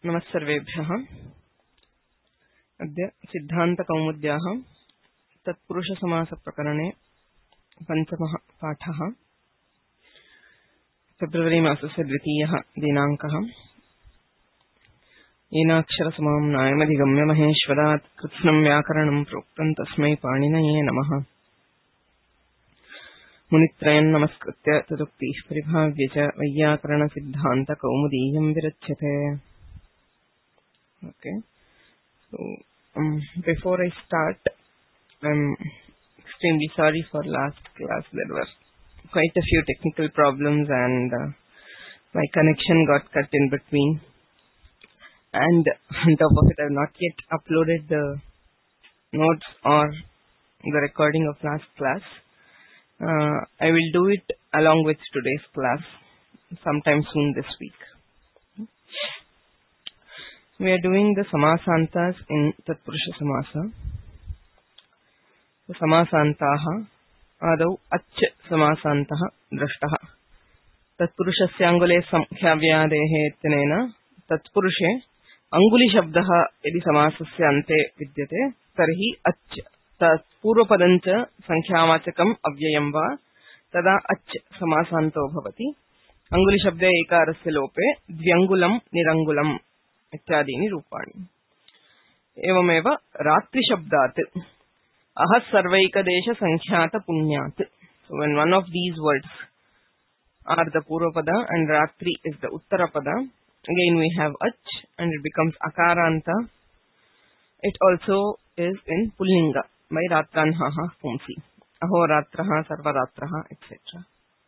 नमस्सर्वेभ्यः। अद्य सिद्धान्तकौमुद्याः तत्पुरुषसमासप्रकरणे पञ्चमः पाठः। फेब्रुवरी मासस्य 2 दिनाङ्कः। येनाक्षरसमां नायमधिगम्य महेश्वरात् कृत्स्नं व्याकरणं प्रोक्तं तस्मै पाणिनये नमः। मुनित्रयं नमस्कृत्य तदुक्तिः परिभाव्य च वैयाकरणसिद्धान्तकौमुदीयं विरच्यते। Okay, so before I start, I'm extremely sorry for last class. There were quite a few technical problems and my connection got cut in between, and on top of it I have not yet uploaded the notes or the recording of last class. I will do it along with today's class sometime soon this week. We are doing the Samasantas in Tatpurusha Samasa. The Samasantaha adau ach Samasantah drashtaha. Tatpurushasya angule samkhyavyaadehe ittenena Tatpurushe anguli shabdaha yadi samasasya ante vidyate tarhi ach tatpurvapadancha sankhyavatchakam avyayam va tada ach samasanto bhavati. Anguli shabde ekarasya lope dvyangulam nirangulam इत्यादीनि रूपाणि। एवमेव रात्रि शब्दात् अह सर्वैकदेश संख्यात पुण्यात्. So when one of these words are the Purvapada and Ratri is the Uttarapada, again we have ach and it becomes akaranta. It also is in Pullinga by Ratranhaha Pumsi, Ahoratraha, Sarvaratraha, etc.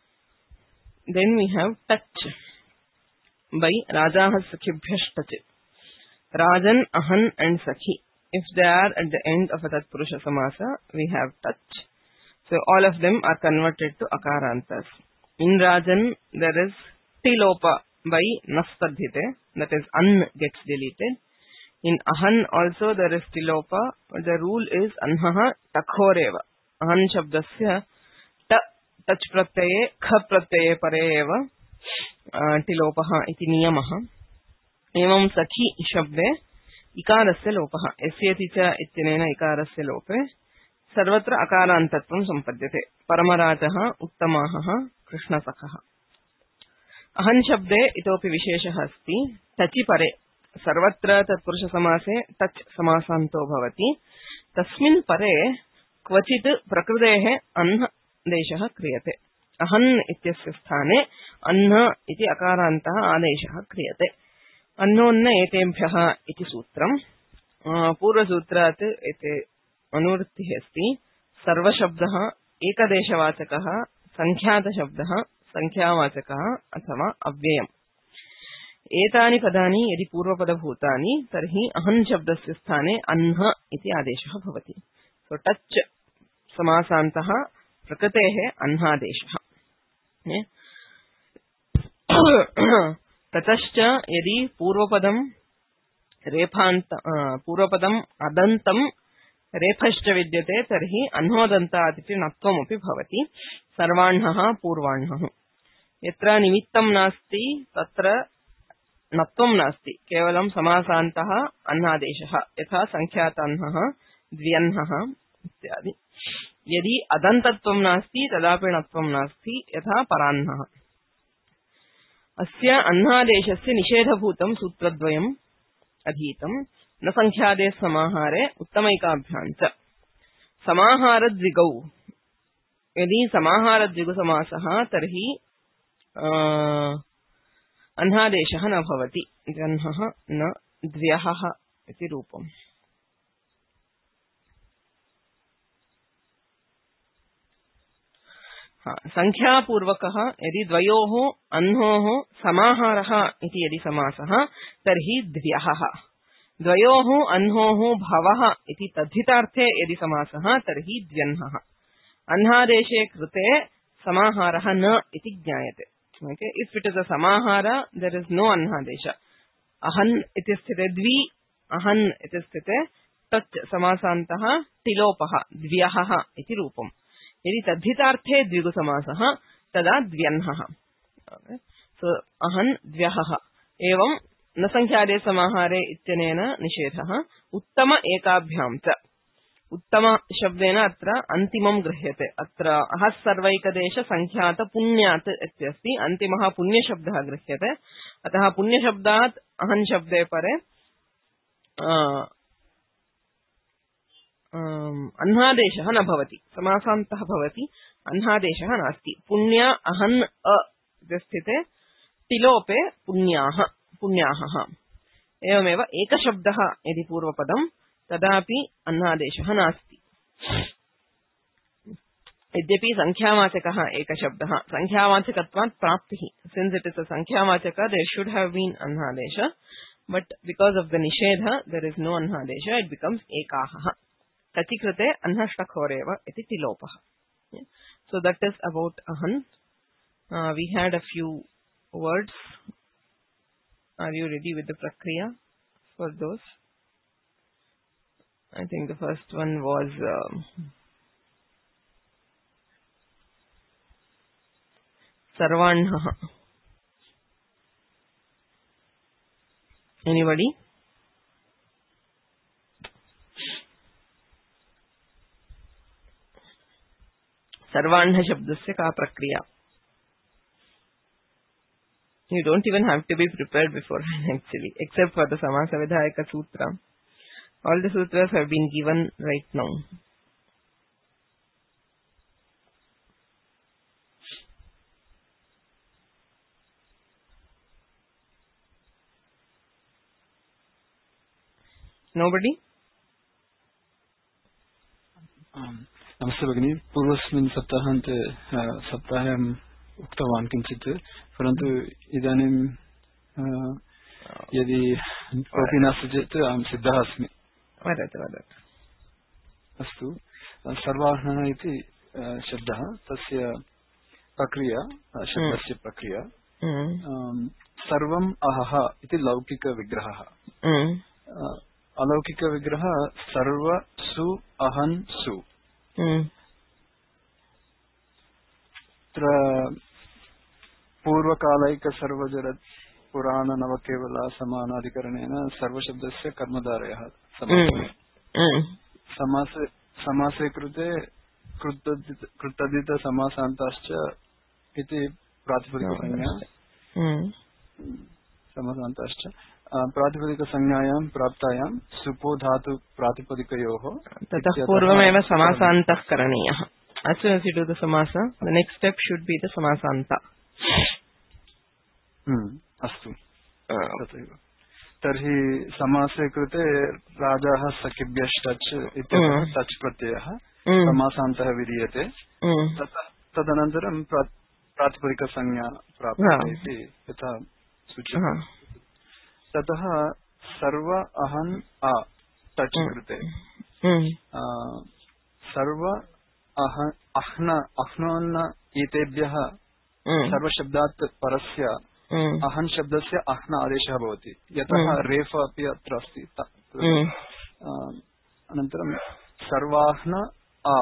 Then we have tach by Rajahas Sakhibhyashtach. Rajan, Ahan and Sakhi. If they are at the end of a Tatpurusha Samasa, we have tach. So all of them are converted to akarantas. In Rajan, there is tilopa by nastadhite, that is an gets deleted. In Ahan also there is tilopa, but the rule is anhaha takhoreva. Ahan shabdasya tach pratyaya kha pratyaya pareva tilopaha iti niyamaha. एवं सखी शब्दे इकारस्य लोपः यस्येति च इत्यनेन इकारस्य लोपे सर्वत्र अकारान्तत्वं सम्पद्यते। परमराजः उत्तमाहः कृष्णसखः। अहन् शब्दे इतोपि विशेषः अस्ति। टचि परे सर्वत्र तत्पुरुषसमासे टच समासान्तो भवति। तस्मिन् परे क्वचित् प्रकृतेः अह्न आदेशः क्रियते। अहन् इत्यस्य स्थाने अह्न इति अकारान्तः आदेशः क्रियते। अन्नोन्न एतेभ्यः इति सूत्रम्। पूर्वसूत्रात् एते अनुवृत्तिः अस्ति। सर्वशब्दः एकदेशवाचकः, संख्यातशब्दः संख्यावाचकः अथवा अव्ययम्। एतानि पदानि यदि पूर्वपदभूतानि तर्हि अहन् शब्दस्य स्थाने अह्न इति आदेशः भवति। सो टच समासान्तः प्रकृतेः अह्नादेशः। ततश्च यदि पूर्वपदं अदन्तं रेफश्च विद्यते तर्हि अह्नोदन्तात् इति नत्वमपि भवति। सर्वाण्णः पूर्वाण्णः। यत्र निमित्तं नास्ति तत्र नत्वं नास्ति, केवलं समासान्तः अह्नादेशः, यथा संख्याताह्नः, द्व्यह्नः इत्यादि। यदि अदन्तत्वं नास्ति तदापि नत्वं नास्ति, यथा पराह्नः। अस्य अह्नादेशस्य निषेधभूतं सूत्रद्वयम् अधीतं। न संख्यादे समाहारे उत्तमैकाभ्यां च। समाहारद्विगौ यदि समाहारद्विगुसमासः तर्हि अह्नादेशः न भवति। जह्नः न द्व्यहः इति रूपम्। संख्यापूर्वकः यदि द्वयोः अह्नोः समाहारः इति यदि समासः तर्हि द्व्यहः। द्वयोः अह्नोः भवः इति तद्धितार्थे यदि समासः तर्हि द्व्यह्नः। अह्नादेशे कृते समाहारः न इति ज्ञायते। Okay, if it is a samahara, there is no anhadesha. Ahan iti sthite dvi, ahan iti sthite tach samasantah tilopaha dvyaha iti rupam. यदि तद्धितार्थे द्विगु समासः तदा द्व्यह्नः। So अहन् द्व्यहः एवं न संख्यादे समाहारे इत्यनेन निषेधः उत्तम एकाभ्यां च उत्तम शब्देन अत्र अन्तिमं गृह्यते अत्र अहः सर्वैकदेश संख्यात पुण्यात् इत्यस्ति अन्तिमः पुण्यशब्दः गृह्यते अतः पुण्यशब्दात् अहन् शब्दे परे अह्नादेशः न भवति समासान्तः भवति अह्नादेशः नास्ति पुण्य अहन् स्थिते तिलोपे पुण्याः पुण्याः एवमेव एकशब्दः यदि पूर्वपदं तदापि अह्नादेशः नास्ति यद्यपि संख्यावाचकः एकशब्दः संख्यावाचकत्वात् प्राप्तिः सिंस इट इज अ संख्यावाचक देयर शुड हैव बीन अह्नादेश बट बिकॉज ऑफ द निषेध देयर इज नो अह्नादेश इट बिकम्स एकाः तति कृते अह्नष्टखोरेव इति तिलोपः so that is about ahan we had a few words are you ready with the prakriya for those I think the first one was sarvanah anybody सर्वाण्ह शब्दस्य का प्रक्रिया you don't even have to be prepared beforehand actually except for the samasa vidhayaka sutra all the sutras have been given right now nobody नमस्ते भगिनी पूर्वस्मिन् सप्ताहे उक्तवान् किञ्चित् परन्तु इदानीं यदि कोऽपि नास्ति चेत् अहं सिद्धः अस्मि वदतु अस्तु सर्वाह्नः इति शब्दः तस्य प्रक्रिया शब्दस्य प्रक्रिया सर्वम् अहः इति लौकिकविग्रहः अलौकिकविग्रहः सर्व सु अहन् सु पूर्वकालैक सर्वजरत् पुराण नवकेवल समानाधिकरणेन सर्वशब्दस्य कर्मधारयः समासे कृते कृतदित समासान्ताश्च इति प्रातिपदिकसंज्ञा समासान्ताश्च प्रातिपदिकसंज्ञायां प्राप्तायां सुपो धातु प्रातिपदिकयोः ततः पूर्वमेव समासान्तः करणीयः as soon as you do the samasa the next step should be the samasanta अस्तु तथैव तर्हि समासे कृते राजाः सखिभ्यश्च इत्यतः तच् प्रत्ययः समासान्तः विधीयते तदनन्तरं प्रातिपदिकसंज्ञा प्राप्यते इति यथा सूच्यते ततः सर्व अहन् आ तच् कृते सर्व अह्नोन्न एतेभ्यः सर्वशब्दात् परस्य अहन् शब्दस्य अह्न आदेशः भवति यतः रेफ अपि अत्र अस्ति अनन्तरं सर्वाह्न आ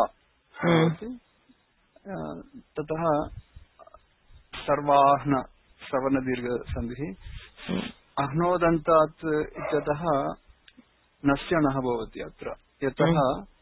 ततः सर्वाह्न श्रवणदीर्घसन्धिः अह्नोदन्तात् इत्यतः नस्य नः भवति अत्र यतः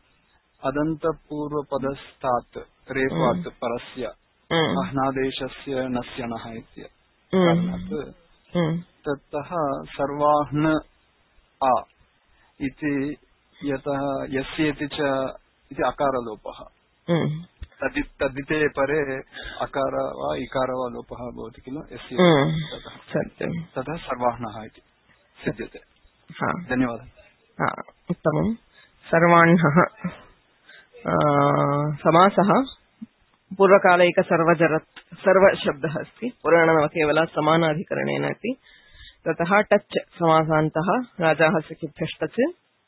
अदन्तपूर्वपदस्तात् रेफात् परस्य अह्नादेशस्य नस्य नः इति कारणात् ततः सर्वाह्न आ इति यतः यस्येति च इति अकारलोपः तद्धिते परे अकार वा इकार वा लोपः भवति किल यस्य ततः सर्वाह्नः इति सिद्ध्यते धन्यवादः उत्तमं सर्वाह्नः समासः पूर्वकालैक सर्वजरत् सर्वशब्दः अस्ति पुराणनवकेवल समानाधिकरणेन इति ततः टच् समासान्तः राजाः सखिभ्यश्टच्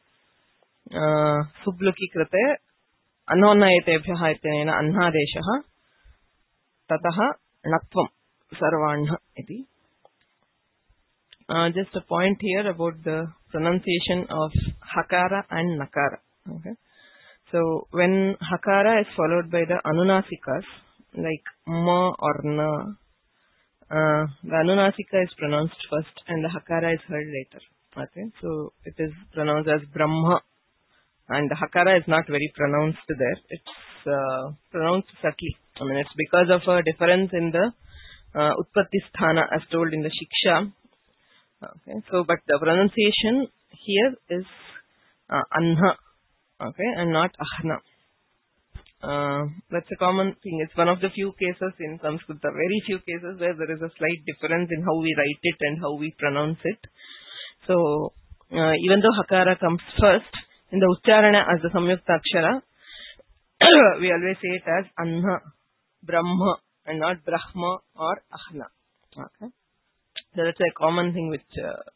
सुब्लुकि कृते अनोन्नयतेभ्यः इत्यनेन अह्नादेशः ततः णत्वं सर्वाण्ह इति just a point here about the pronunciation of hakara and nakara okay so when hakara is followed by the anunasikas like ma or na the Anunasika is pronounced first and the Hakara is heard later. Okay, so it is pronounced as Brahma, and the Hakara is not very pronounced there. It's pronounced subtly. I mean, it's because of a difference in the Utpatti Sthana as told in the Shiksha. Okay, so but the pronunciation here is Anha, okay, and not Ahna. That's a common thing. It's one of the few cases in Sanskrit, very few cases where there is a slight difference in how we write it and how we pronounce it. So, even though Hakara comes first, in the Ucharana as the Samyukta Akshara, we always say it as Anha, Brahma, and not Brahma or Ahna. Okay. So that's a common thing which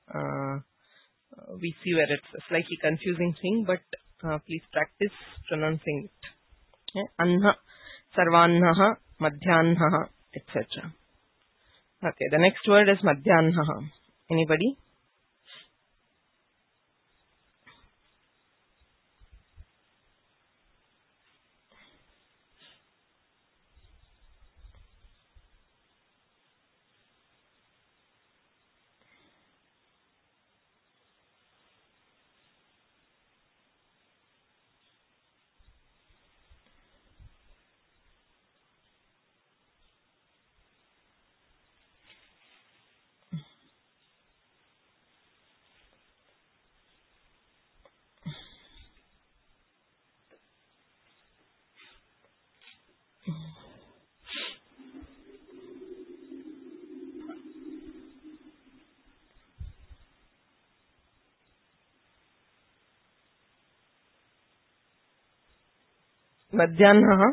we see where it's a slightly confusing thing, but please practice pronouncing it. Okay. Anha, Sarvannaha, Madhyannaha, etc. Okay, the next word is Madhyannaha. Anybody? Madhyannaha.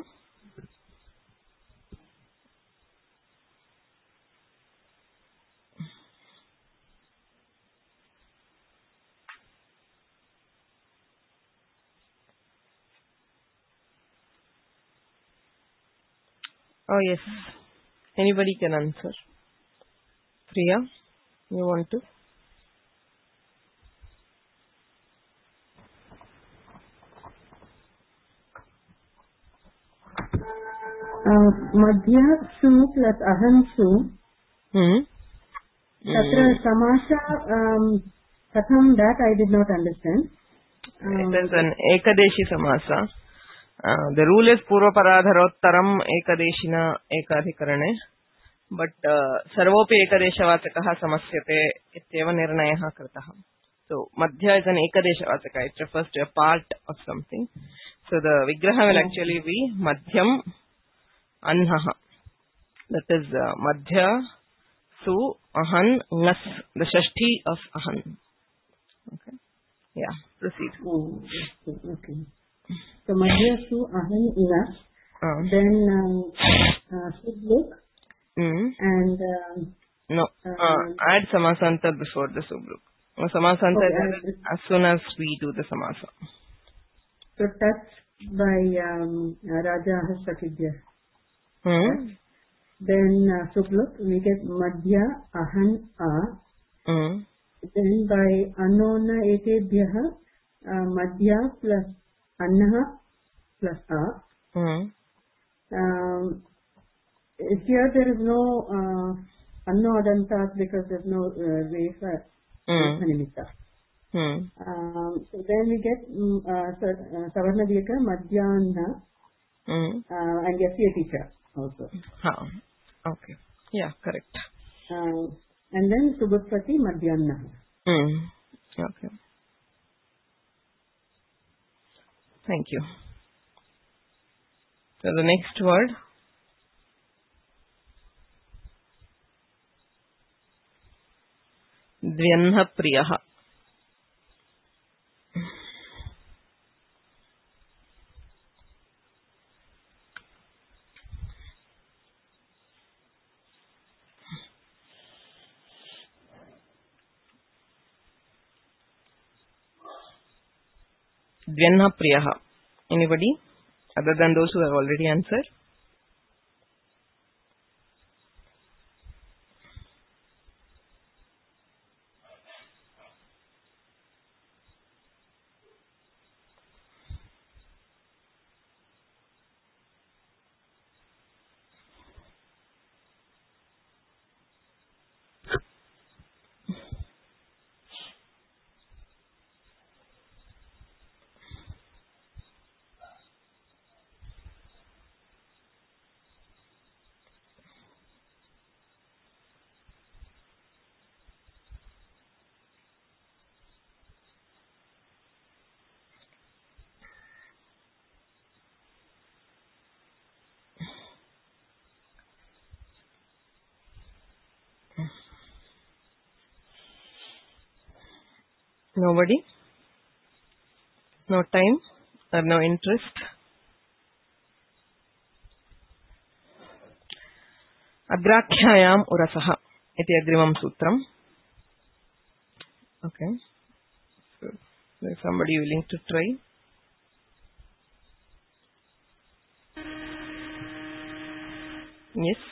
Oh yes. Anybody can answer. Priya, you want to? Madhya su plus ahansu. Tatra samasha katham, that I did not understand. It is an Ekadeshi samasa. The rule is Purvaparadharottaram Ekadeshina Ekadhikarane, but Sarvopi Ekadeshavachakaha Samasyate Ityeva Nirnayaha Kritaha. So Madhya is an Ekadeshavachaka. It refers to a part of something. So the Vigraha will actually be Madhyam Anhaha. That is Madhya Su Ahan Ngas, the Shashti of Ahan. Okay. Yeah, proceed. Oh, okay. So Madhya Su Ahan Ngas. Then Subluk. And no, add Samasanta before the Subluk. Samasanta is as soon as we do the Samasa. So touched by Raja Hastakidya. Then Subluk, we get Madhya Ahan A. Then by Anona Etebhyaha, Madhya plus Annaha plus A. Here there is no Anno Adantas because there is no Refa Nimitta. So then we get Savarna Dika, Madhyana, and Yasya teacher also. Okay. Yeah, correct. And then Subhutpati Madhyana. Okay. Thank you. So the next word. Dvyanha Priyaha. Dvyanha Priyaha. Anybody? Other than those who have already answered? Nobody? No time or no interest? Agrakhyayaam urasaha iti agrimam sutram. Okay. So, is somebody willing to try? Yes.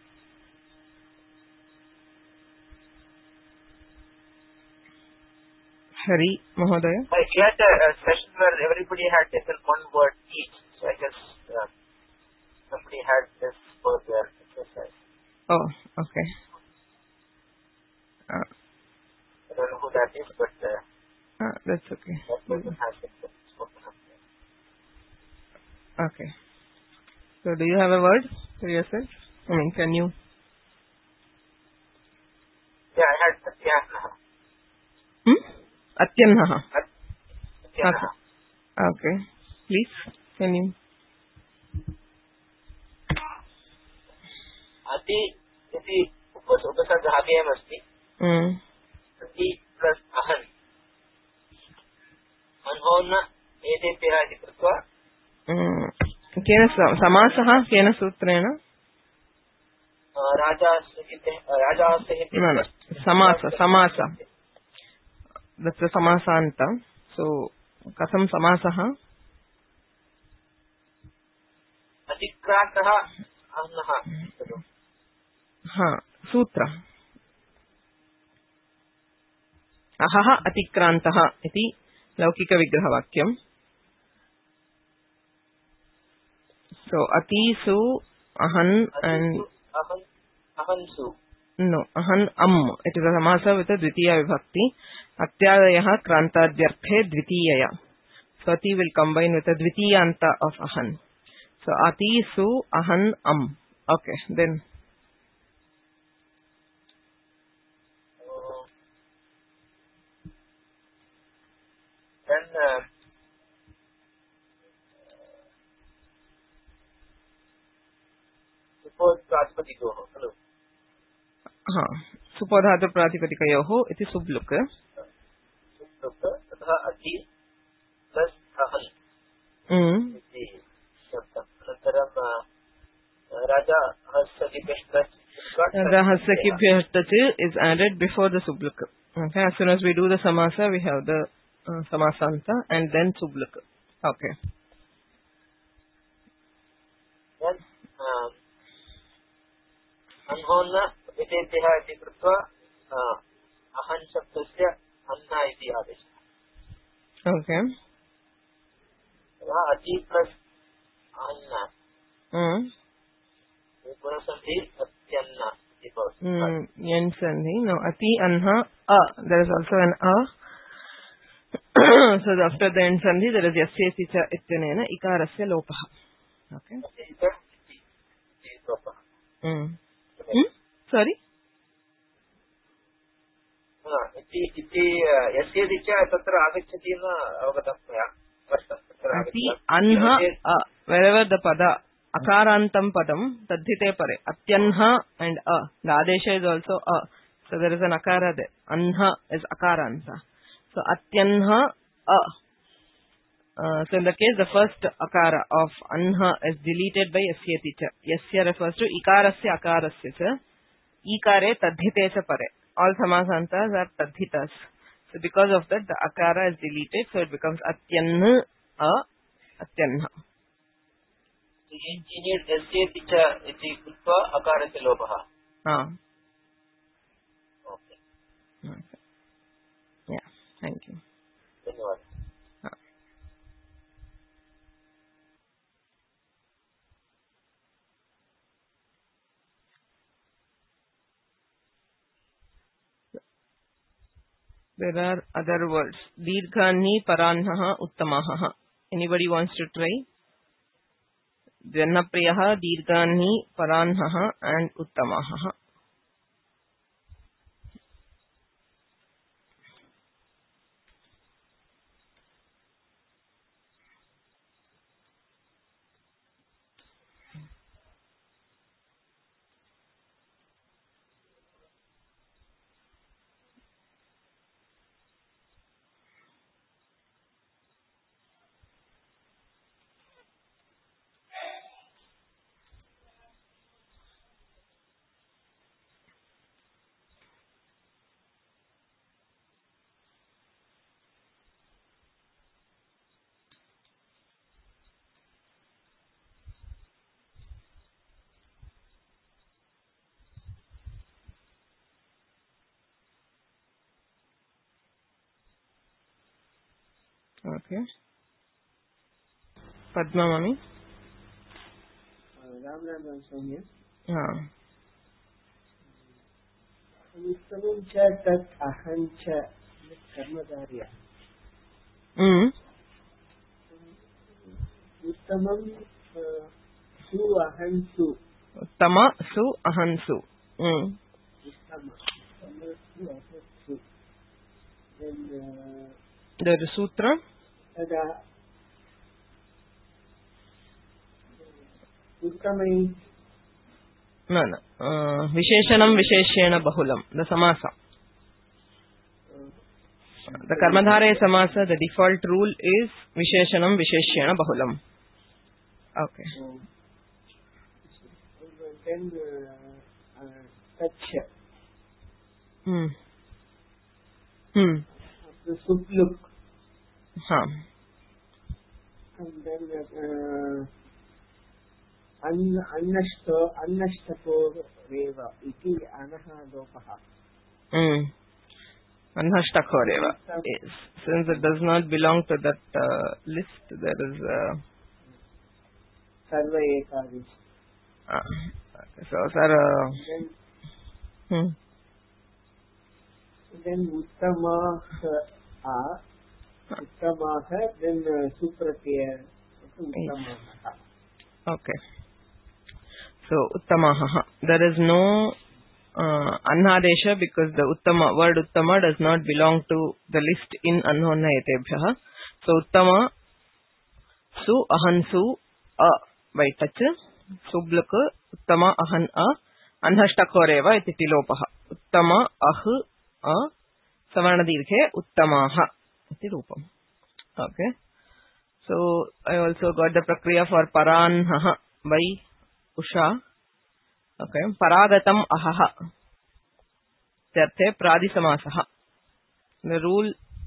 Hari Mahodaya. We had a session where everybody had taken one word each. So I guess somebody had this for their exercise. Oh, okay. I don't know who that is, but that's okay. that person has been spoken up there. Okay. So do you have a word for yourself? I mean, can you? Yeah, I had Satyanaha. Atyannaha. Satyanaha. Okay. Please, can you? Ati iti उपसर्गः अस्ति. Ati plus ahan. Anhona एतेभ्यः इति कृत्वा. केन समासः केन सूत्रेण? समास. That's a samasanta. So, kasam samasah? Atikrantah ahnaha. Sutra. Ahaha atikrantah iti laukika vigrahavakyam. So, atisu, ahan and... Ahansu. No, ahan it is a samasa with a dvitiya vibhakti. Atyadayaha krantadyarthe dvitiyaya. So ati will combine with a dvitiyanta of ahan. So ati su ahan Okay, then. Suppose Pratipadikoh. Hello. Supodhatu Pratipatikayoho iti subluka. Subluka तथा अति plus ahan. इति शब्दः. अनन्तरं Raja Hasakibhyashtati is added before the subluka. Okay, as soon as we do the samasa, we have the samasanta and then subluka. Okay. Then anhona एतेभ्यः इति कृत्वा अहं शब्दस्य अन्ना इति आदेशः. Okay. अति प्लस् अन्ना. पुनः अत्यन्ना इति भवति. Yen sandhi. No, ati anha there is also an so after the end sandhi there is yasyeti cha ityanena ikarasya lopaha. Okay. Sorry? इति यस्येति च तत्र आगच्छति न अवगतं मया. Ati anha wherever the pada akarantam padam tadhite pare atyanha and the adesha is also so there is an akara there. Anha is akaranta. So atyanha so in the case the first akara of anha is deleted by yasyeti cha. Yasya refers to ikarasya akarasya cha. Ikare tadhite cha pare. All samasantas are tadhitas. So because of that the akara is deleted, so it becomes atyanha atyanha. So you need yasyeti cha iti कृत्वा अकारस्य लोपः. Okay. Yeah, thank you. धन्यवादः. There are other words. Dirghani paranhaha uttamaha. Anybody wants to try? Jannapriyaha, Dirghani, paranhaha and uttamaha. Okay. Padma Mami. Ram Soumya. उत्तमं च तत् अहं च कर्मधार्य उत्तमं सु अहं सु उत्तम सु अहं सु उत्तम सु अहं सु there is sutra तदा उत्तमै no visheshanam visheshena bahulam the samasa the karmadhare samasa the default rule is visheshanam visheshena bahulam. Okay. Then touch the subluk and then annashtako reva iti anaha lopaha annashtako reva. Yes. Since it does not belong to that list, there is sarva ekadish. Okay. So sir then uttamaha then supratyaya uttamaha. Okay. So uttamaha, there is no anhadesha because the word uttama does not belong to the list in anhonayatebhyah. So uttama su ahan su a by touch sublak uttama ahan a anhashtakoreva iti tilopaha uttama ah a savarna dirghe uttamaha iti rupam. Okay. So I also got the prakriya for paranha by Usha. Okay. Paragatam ahaha. Tarte pradisamasaha. The rule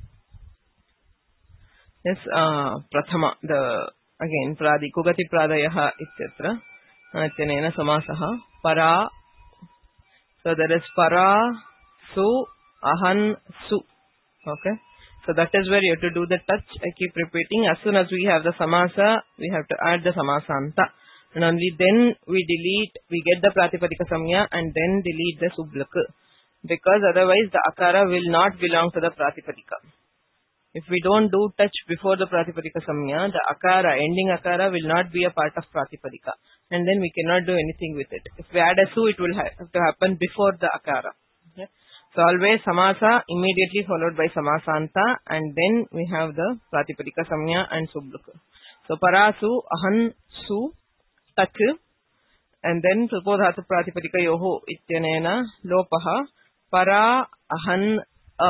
is prathama. The again pradi kugati pradayaha etc. Anatyanena samasaha. Para. So there is para su ahan su. Okay. So that is where you have to do the touch. I keep repeating. As soon as we have the samasa, we have to add the samasanta. And only then we get the pratipadika samya and then delete the sublak. Because otherwise the akara will not belong to the pratipadika. If we don't do touch before the pratipadika samya, the akara, ending akara will not be a part of pratipadika. And then we cannot do anything with it. If we add a su, it will have to happen before the akara. Okay? So always samasa immediately followed by samasanta and then we have the pratipadika samya and sublak. So parasu ahan su tak and then supodhatu pratipadika yoho ityanena lopaha para ahan a.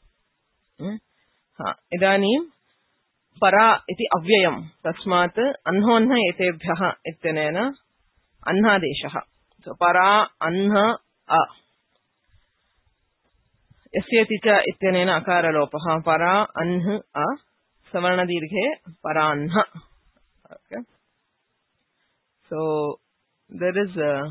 Idanim para iti avyayam tasmat anhonha etebhyah ityanena anhadeshah. So para anha a. Yasyati cha ityanena akara lopaha para anh a savarna dirghe paranha. Okay. So there is a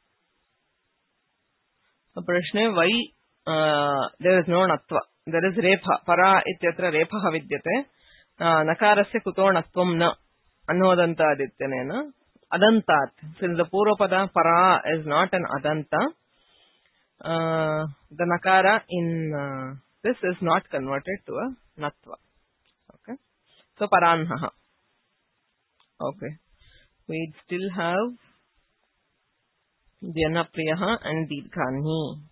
prashne why there is no natva. There is repha. Para ityatra repha vidyate. Nakarasya kuto natvam na anodanta adityanena adantat. Since the purvapada para is not an adanta, the nakara in this is not converted to a natva. Okay. So paranha. Okay. We still have Dhanapriyaha and Dirghani.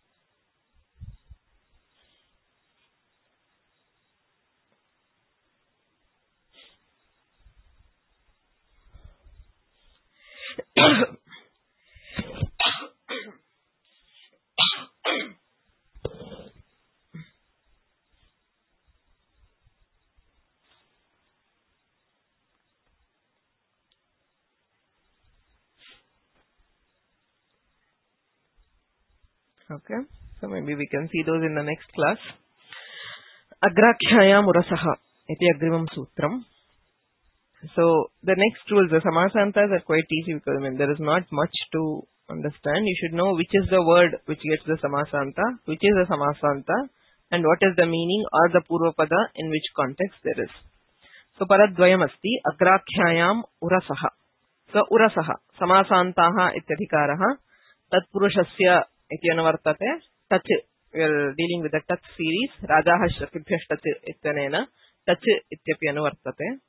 Okay, so maybe we can see those in the next class. Agrakhyaya murasaha iti agrimam sutram. So the next rules, the samasantas are quite easy because there is not much to understand. You should know which is the word which gets the samasanta, which is the samasanta, and what is the meaning or the purvapada in which context there is. So paradvayamasti agrakhyayaam urasaha. So urasaha samasantaha ityadhikaraha tatpurushasya iti anuvartate. Tach, we are dealing with the touch series. Rajaha shakibhyah tach ityanena tach ityapi anuvartate.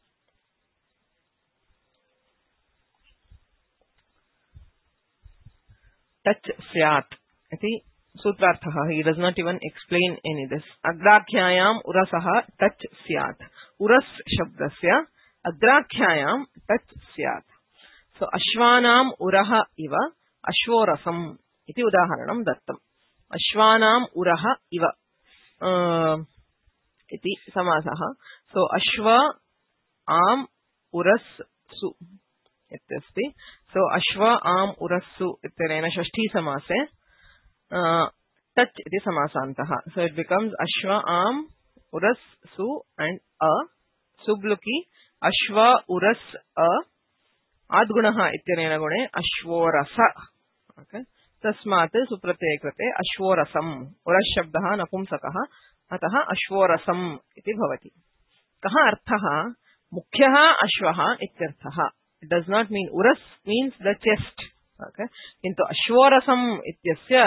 Tach syat iti sutrarthaha. He does not even explain any this. Agrakhyayam urasaha tach syat. Uras shabdasya agrakhyayam tach syat. So ashvanam uraha iva ashvorasam iti udaharanam dattam. Ashvanam uraha iva iti samasaha. So ashva am uras su ityasti. So ashva am urassu ityarena shashti samase tach iti samasantaha. So it becomes ashva am uras su and a subluki ashva uras a adgunaha ityarena gune ashvorasa. Okay. Tasmat supratyaya krite ashvorasam. Uras shabdaha napumsakaha ataha ashvorasam iti bhavati. Kaha arthaha mukhyaha ashvaha ityarthaha. It does not mean uras means the chest. Okay. Into ashvorasam ityasya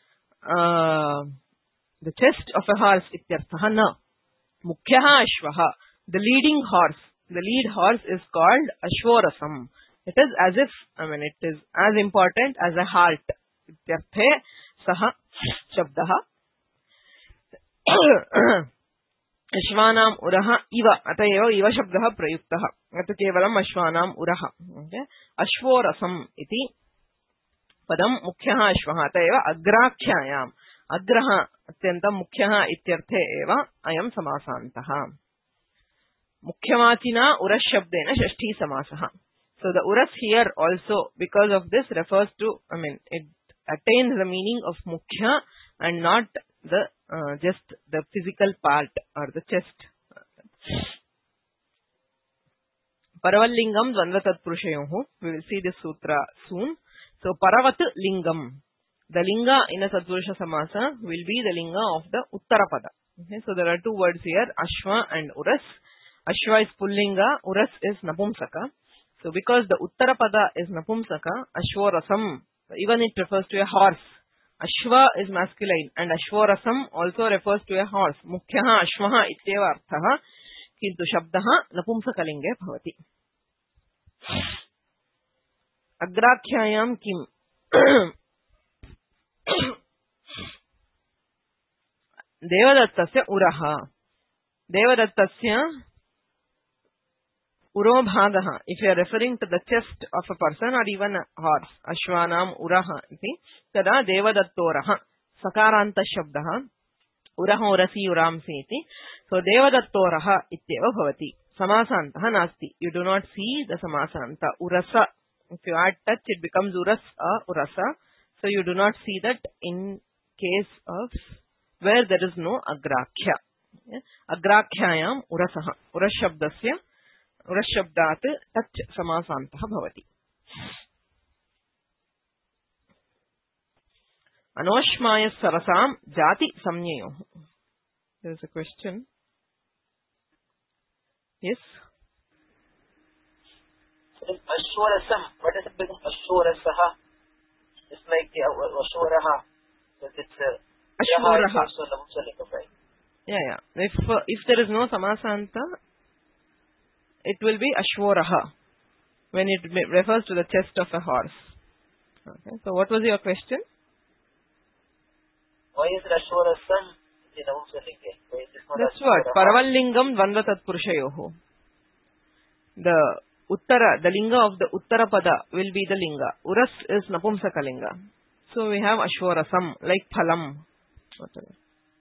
the chest of a horse ityarthaha na. Mukhyaha ashvaha, the leading horse. The lead horse is called ashvorasam. It is as if, it is as important as a heart. Ityarthe saha shabdaha. Ashvanam uraha iva. Atayeva iva shabdaha prayuktaha. Atu kevalam ashvanam uraha. Okay. Ashvorasam iti padam mukhyaha ashvaha. Atayeva agrakhyayam. Agraha atyantam mukhyaha ityarthe eva ayam samasantaha. Mukhyamachina uras shabdena shashti samasaha. So the uras here also, because of this, refers to, it attains the meaning of mukhya and not the just the physical part or the chest. Paravallingam dvandva tatpurushayohu. We will see this sutra soon. So paravat lingam. The linga in a tatpurusha samasa will be the linga of the uttarapada. Okay, so there are two words here, ashva and uras. Ashva is pullinga, uras is napumsaka. So because the uttarapada is napumsaka, ashvorasam, even it refers to a horse. Ashva is masculine and ashvorasam also refers to a horse. Mukhyaha ashvaha ityeva arthaha kintu shabdaha napumsakalinge bhavati. Agrakhyayam kim? Devadattasya uraha. Devadattasya uro bhagaha. If you are referring to the chest of a person or even a horse, ashvanam uraha iti tada devadattoraha sakaranta shabdaha uraha urasi uramsi iti. So devadattoraha ityeva bhavati. Samasantaha nasti. You do not see the samasanta. Urasa. If you add touch, it becomes uras urasa. So you do not see that in case of where there is no agrakhya. Agrakhyayam urasaha. Uras shabdasya uras shabdat tach samasantaha bhavati. Anoshmaya sarasam jati samnyayo. There is a question. Yes? Ashwarasam. What does it become? Ashwarasaha. It's like the Ashwaraha. But it's Ashwaraha. Right? Yeah. If there is no samasanta, it will be ashwaraha when it refers to the chest of a horse. Okay. So what was your question? Why is it ashwarasam? That's what. Paravallingam dvandva tatpurushayoho. The linga of the uttarapada will be the linga. Uras is napumsaka linga. So we have ashwarasam, like phalam. Whatever.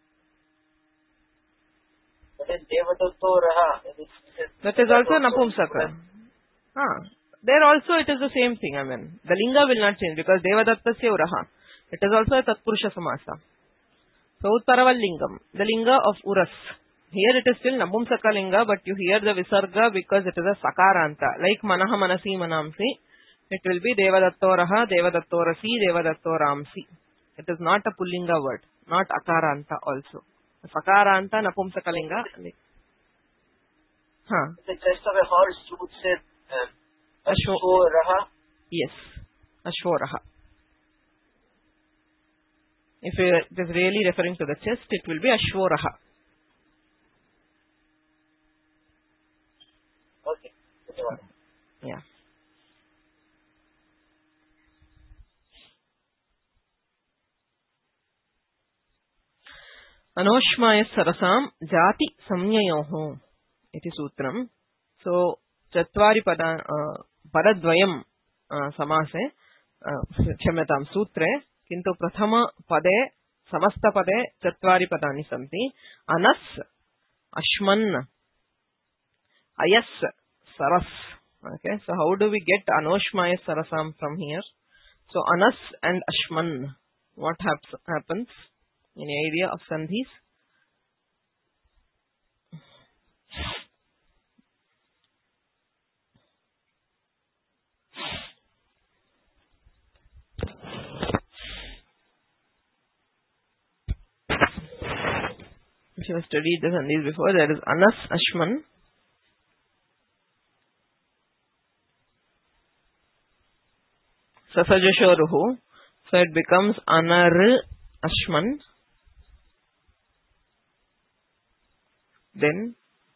That is also napumsaka. There also it is the same thing. The linga will not change because devadattasya uraha. It is also a tatpurusha samasa. So uttaravallingam, the linga of uras. Here it is still napumsaka linga, but you hear the visarga because it is a sakaranta. Like manaha manasi manamsi, it will be devadattoraha, devadattorasi, devadattoramsi. It is not a pullinga word, not akaranta also. Sakaranta napumsaka linga. The chest of a horse, you would say Ashworaha. Yes, Ashworaha. If it is really referring to the chest, it will be Ashworaha. Okay. Yeah. Anoshmaya sarasam jati samnyayoho iti sutram. So, chatvari padadvayam samase क्षम्यतां सूत्रे किन्तु प्रथम पदे समस्त पदे चत्वारि पदानि सन्ति. अनस्, अश्मन्, अयस्, सरस्. Okay, so how do we get anoshmaya sarasam from here? So anas and ashman, what happens in the area of sandhis? If you have studied the sandhis before, there is anas, ashman. Sasajashoruhu. So it becomes anar, ashman. Then,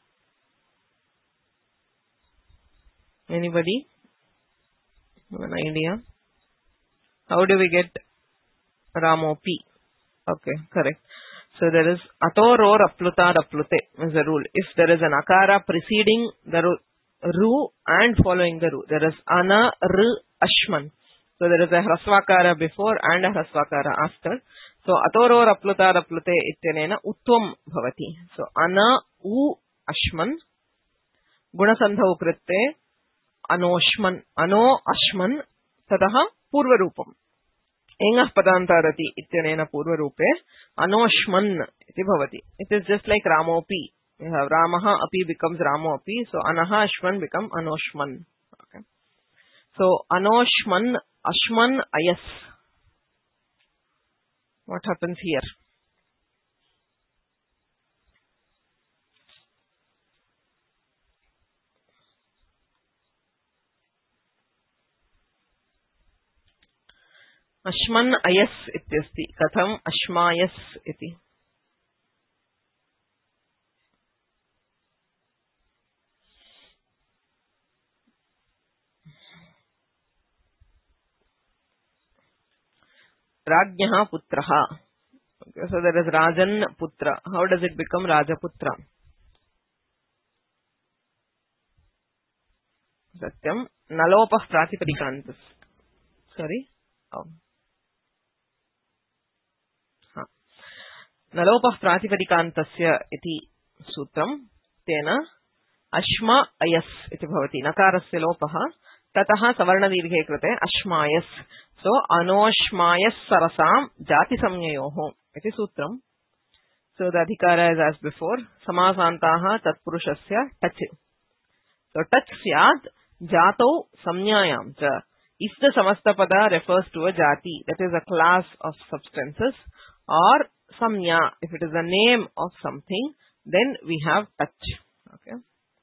anybody have an idea? How do we get Ramopi? Okay, correct. So there is ator or apluta aplute is the rule. If there is an akara preceding the ru and following the ru, there is ana, r, ashman. So there is a hrasvakara before and a hrasvakara after. So ator or apluta aplute ityanena utvam bhavati. So ana, u, ashman. Gunasandhau kritte anoshman. Ano, ashman. Tataha purvarupam. Engah padantarati ityanena purvarupe anoshman iti bhavati. It is just like Ramopi. We have Ramaha api becomes Ramopi. So anaha ashman become anoshman. Okay. So anoshman, ashman, ayas. What happens here? Ashman ayas ityasti. Katham ashmayas iti. Rajnyaha putraha. Okay, so there is Rajan putra. How does it become Rajaputra? Satyam. Nalopah pratipadikantas. Sorry. Oh. Nalopah pratipadikantasya iti sutram. Tena ashma ayas iti bhavati. Nakarasya lopaha. Tataha savarna dirghe krite ashmayas. So anoshmayas sarasam jati samnyayoho iti sutram. So the adhikara is as before. Samasantaha tatpurushasya tach. So tach syad jato samnyayam cha. If the samastapada refers to a jati, that is a class of substances, or samnya, if it is a name of something, then we have tach. Okay.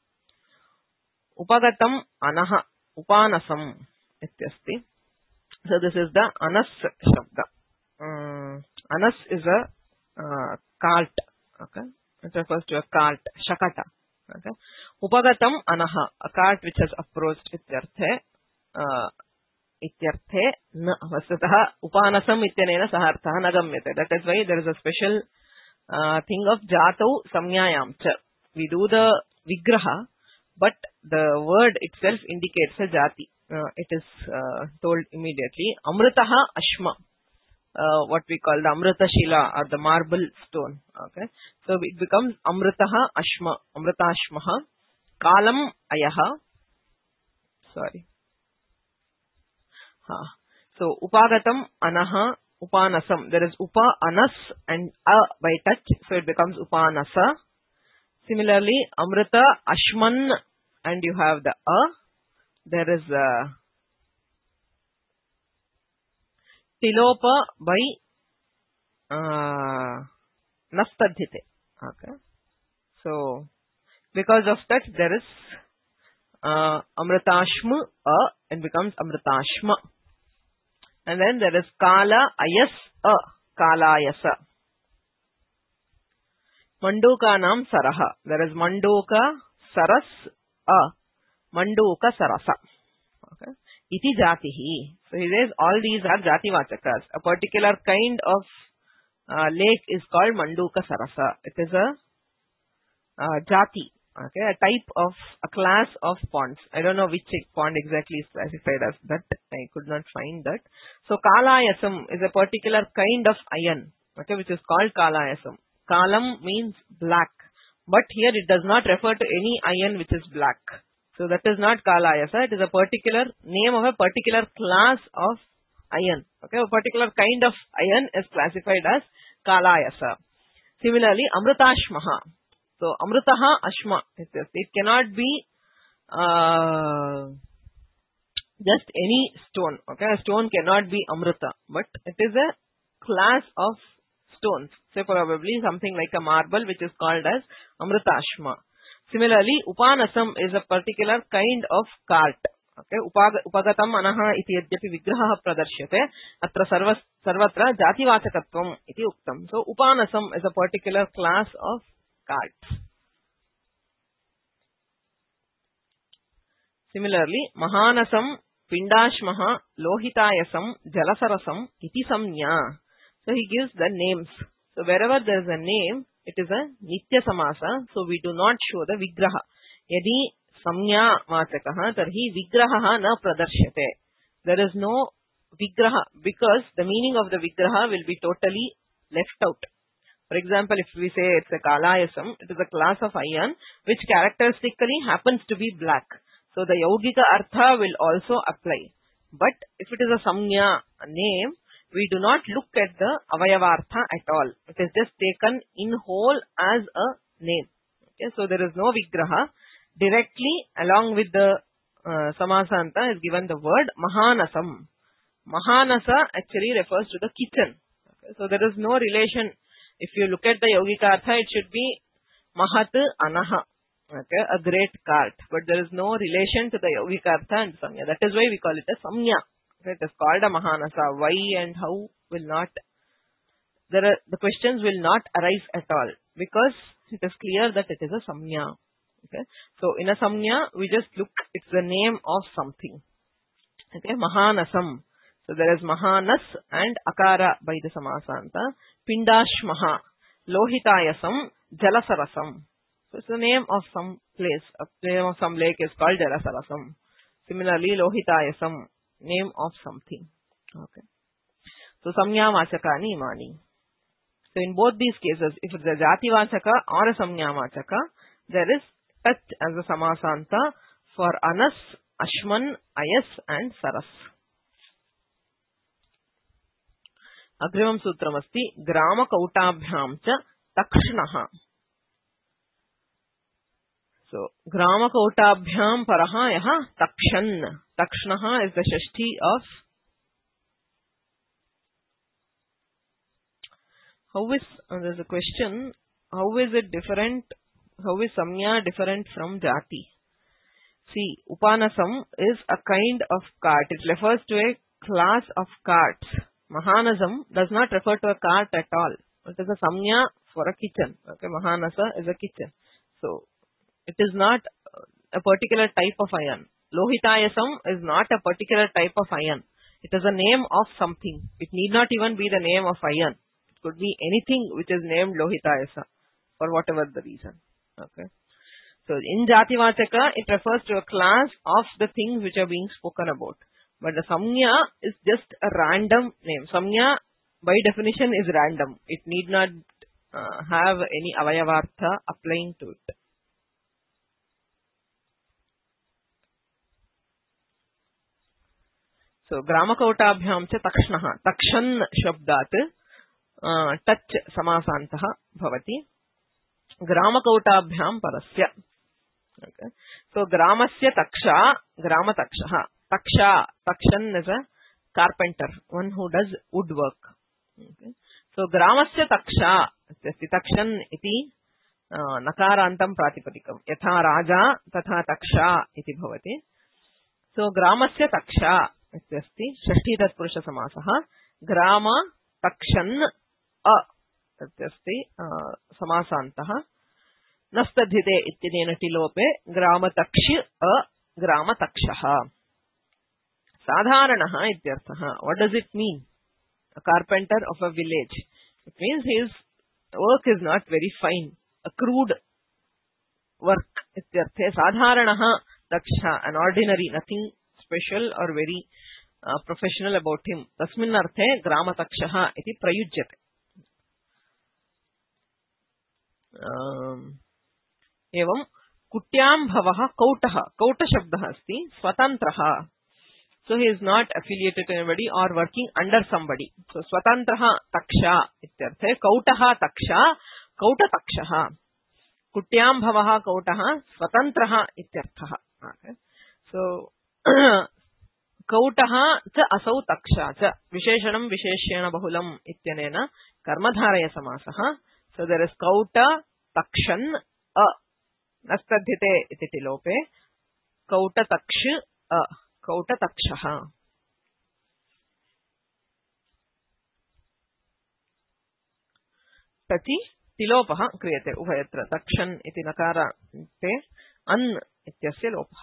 Upagatam anaha upanasam ityasti. So this is the anas shabda. Anas is a cart. Okay. It refers to a cart, shakata. Okay. Upagatam anaha, a cart which has approached ityarthe. Ityarthe na vasataha upanasam ityanena sahartha na gamyate. That is why there is a special thing of jatau samnyayam cha. We do the vigraha, but the word itself indicates a jati. It is told immediately. Amritaha ashma. What we call the Amrita Shila or the marble stone. Okay. So it becomes Amritaha ashma. Amrita ashmaha. Kalam ayaha. Sorry. So upagatam anaha upanasam. There is upa, anas and a by touch. So it becomes upanasa. Similarly, amrita, ashman and you have the a. There is tilopa by nastadhite. Okay. So Because of that, there is Amritashma, and becomes Amritashma. And then there is Kala Ayas, Kalayasa. Mandokanam Saraha. There is Mandoka Saras, Mandoka Sarasa. Okay. Iti Jatihi. So he says all these are Jati Vachakas. A particular kind of lake is called Mandoka Sarasa. It is a Jati. Okay, a type of, a class of ponds. I don't know which pond exactly is classified as that. I could not find that. So Kalayasam is a particular kind of iron, okay, which is called Kalayasam. Kalam means black, but here it does not refer to any iron which is black. So that is not Kalayasa. It is a particular name of a particular class of iron. Okay, a particular kind of iron is classified as Kalayasa. Similarly, Amritashmaha. So Amritaha Ashma. It cannot be just any stone. Okay, a stone cannot be Amrita, but it is a class of stones. Say probably something like a marble, which is called as Amritashma. Similarly, Upanasam is a particular kind of cart. Okay, Upagatam Anaha iti yadyapi vigraha pradarsyate atra sarvatra jativachakatvam iti uktam. So Upanasam is a particular class of carts. Similarly, Mahanasam, Pindashmaha, Lohitayasam, Jalasarasam, iti samnya. So he gives the names. So wherever there is a name, it is a Nitya Samasa. So we do not show the Vigraha. Yadi samnya vachakaha, tarhi Vigraha na pradarsyate. There is no Vigraha because the meaning of the Vigraha will be totally left out. For example, if we say it's a Kalayasam, it is a class of iron which characteristically happens to be black. So the Yaugika Artha will also apply. But if it is a Samnya, a name, we do not look at the Avayavartha at all. It is just taken in whole as a name. Okay, so there is no Vigraha. Directly along with the Samasanta is given the word Mahanasam. Mahanasa actually refers to the kitchen. Okay, so there is no relation. If you look at the Yaugika Artha, it should be Mahat Anaha, okay, a great cart. But there is no relation to the Yaugika Artha and Samnya. That is why we call it a Samnya. Okay, it is called a Mahanasa. Why and how will not, the questions will not arise at all. Because it is clear that it is a Samnya. Okay, so in a Samnya, we just look, it's the name of something. Okay, Mahanasam. So there is Mahanas and Akara by the Samasanta. Pindashmaha, Lohitayasam, Jalasarasam. So it's the name of some place. A name of some lake is called Jalasarasam. Similarly, Lohitayasam, name of something. Okay. So Samnya Vachakani Imani. So in both these cases, if it's a Jati Vachaka or a Samnya Vachaka, there is touch as a Samasanta for Anas, Ashman, Ayas and Saras. Agrivam Sutramasti, Grama Kautabhyam cha Takshnaha. So, Grama Kautabhyam Paraha Yaha Takshan. Takshnaha is the Shashti of. How is, there's a question, how is it different, how is Samnya different from Jati? See, Upanasam is a kind of cart. It refers to a class of carts. Mahanasam does not refer to a cart at all. It is a Samnya for a kitchen. Okay, Mahanasa is a kitchen. So, it is not a particular type of iron. Lohitayasam is not a particular type of iron. It is a name of something. It need not even be the name of iron. It could be anything which is named Lohitayasa for whatever the reason. Okay. So, in Jativachaka, it refers to a class of the things which are being spoken about. But the Samnya is just a random name. Samnya, by definition, is random. It need not have any Avayavartha applying to it. So, Gramakautabhyam cha Takshnaha. Takshan Shabdat touch Samasantaha Bhavati. Gramakautabhyam Parasya. Okay. So, Gramasya Taksha, Grama Takshaha. Taksha, Takshan is a carpenter, one who does woodwork. Okay. So, Gramasya Taksha, Takshan iti नकारान्तं प्रातिपदिकं यथा राजा तथा तक्षा इति भवति. सो ग्रामस्य तक्षा इत्यस्ति षष्ठी तत्पुरुषसमासः. ग्राम तक्षन् अ इत्यस्ति समासान्तः. नस्तद्धिते इत्यनेन टिलोपे ग्रामतक्ष अ ग्रामतक्षः. साधारणः इत्यर्थः. What does it mean? A carpenter of a village. It means his work is not very fine, a crude work. इत्यर्थे साधारणः तक्षः, an ordinary, nothing special or very professional about him. तस्मिन् अर्थे ग्रामतक्षः इति प्रयुज्यते. एवं कुट्यां भवः कौटः. कौटशब्दः अस्ति स्वतन्त्रः. So he is not affiliated to anybody or working under somebody. So swatantraha taksha ityarthe kautaha taksha kauta takshaha. Kutyam bhavaha kautaha swatantraha ityarthaha. Okay. So kautaha cha asau taksha cha visheshanam visheshyana bahulam ityanena karmadharaya samasaha. So there is kauta takshan a nastadhyate iti tilope kauta taksh a कौटतक्षः. तति तिलोपः क्रियते उभयत्र. तक्षन् इति नकारान्ते अन् इत्यस्य लोपः.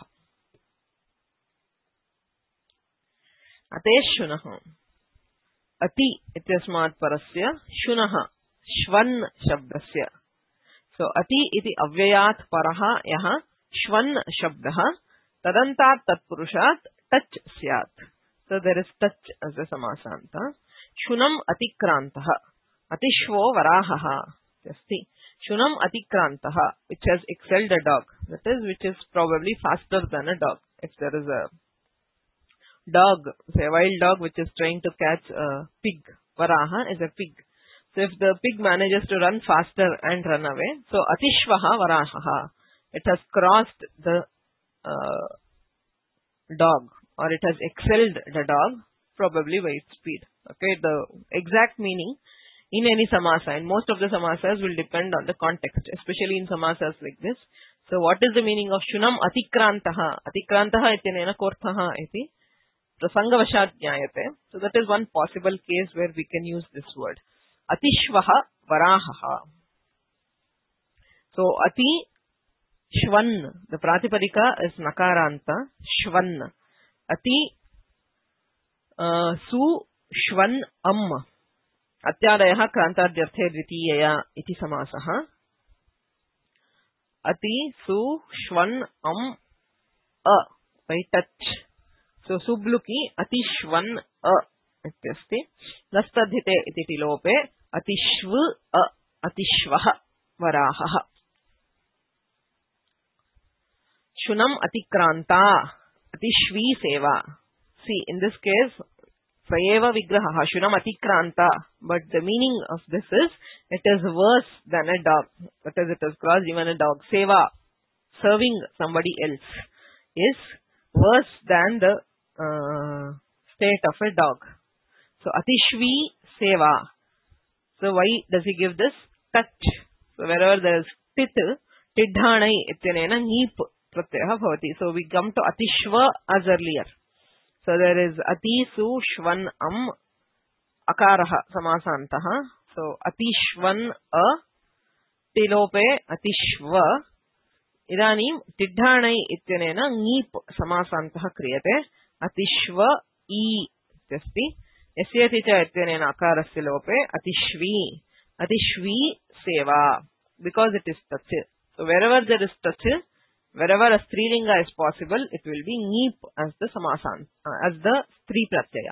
अते शुनः. अति इत्यस्मात् परस्य शुनः श्वन् शब्दस्य. सो अति इति अव्ययात् परः यः श्वन् शब्दः तदन्तात् तत्पुरुषात् टच स्यात्. So there is touch as a samasanta. Shunam atikrantah. Atishvo varahaha. Asti. Shunam atikrantah, which has excelled a dog. That is, which is probably faster than a dog. If there is a dog, say a wild dog which is trying to catch a pig. Varaha is a pig. So if the pig manages to run faster and run away, so atishvaha varahaha. It has crossed the dog, or it has excelled the dog, probably by its speed. Okay, the exact meaning in any samasa, and most of the samasas will depend on the context, especially in samasas like this. So what is the meaning of shunam atikrantaha? Atikrantaha ityanena korthaha iti prasangavashat jnayate. So that is one possible case where we can use this word. Atishvaha varahaha. So ati Shvan, the Pratipadika is Nakaranta, Shvan. Ati Su Shvan Atyadayaha Krantardyarthe Dvitiyaya iti samasaha. Ati Su Shvan by touch. So Subluki Ati Shvan ityasti. Nastadhite iti tilope Atishvu Atishvaha Varahaha. Shunam atikranta atishvi seva. See, in this case, sayeva vigraha, shunam atikranta. But the meaning of this is, it is worse than a dog. That is, it has crossed even a dog. Seva, serving somebody else, is worse than the state of a dog. So, atishvi seva. So, why does he give this? Touch. So, wherever there is tit, tidhanai ityanena neep. So we come to Atishva as earlier. So there is Atisu Shvan Akaraha Samasantaha. So Atishvan Tilope Atishva Idanim Tidhanai Ityanena Neep Samasantaha Kriyate Atishva Testi Yasyaticha Ityanena Akarasilope Atishvi Atishvi Seva, because it is touch. So wherever there is touch, wherever a strilinga is possible, it will be neep as the samasan, as the stri pratyaya.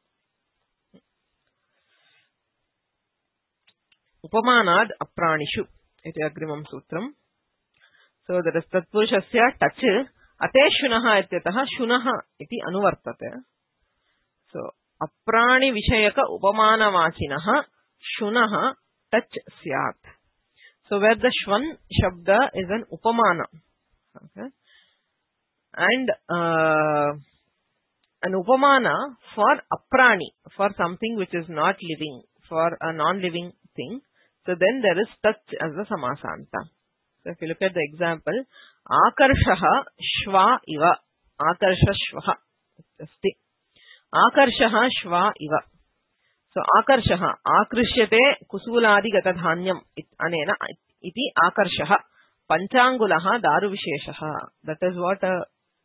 Upamanad apranishu iti agrimam sutram. So there is tatpurushasya touch, ate shunaha ityataha shunaha iti anuvartate. So aprani vishayaka upamana vachinaha shunaha touch syat. So where the shvan shabda is an upamana. Okay. And an upamana for aprani, for something which is not living, for a non-living thing. So then there is touch as a samasanta. So if you look at the example, Akarshaha Shva Iva. Akarsha Shva. Akarshaha Shva Iva. So Akarshaha Akrishyate Kusuladi Gatadhanyam Anena iti Akarshaha Panchangulaha Daru Visheshaha. That is what a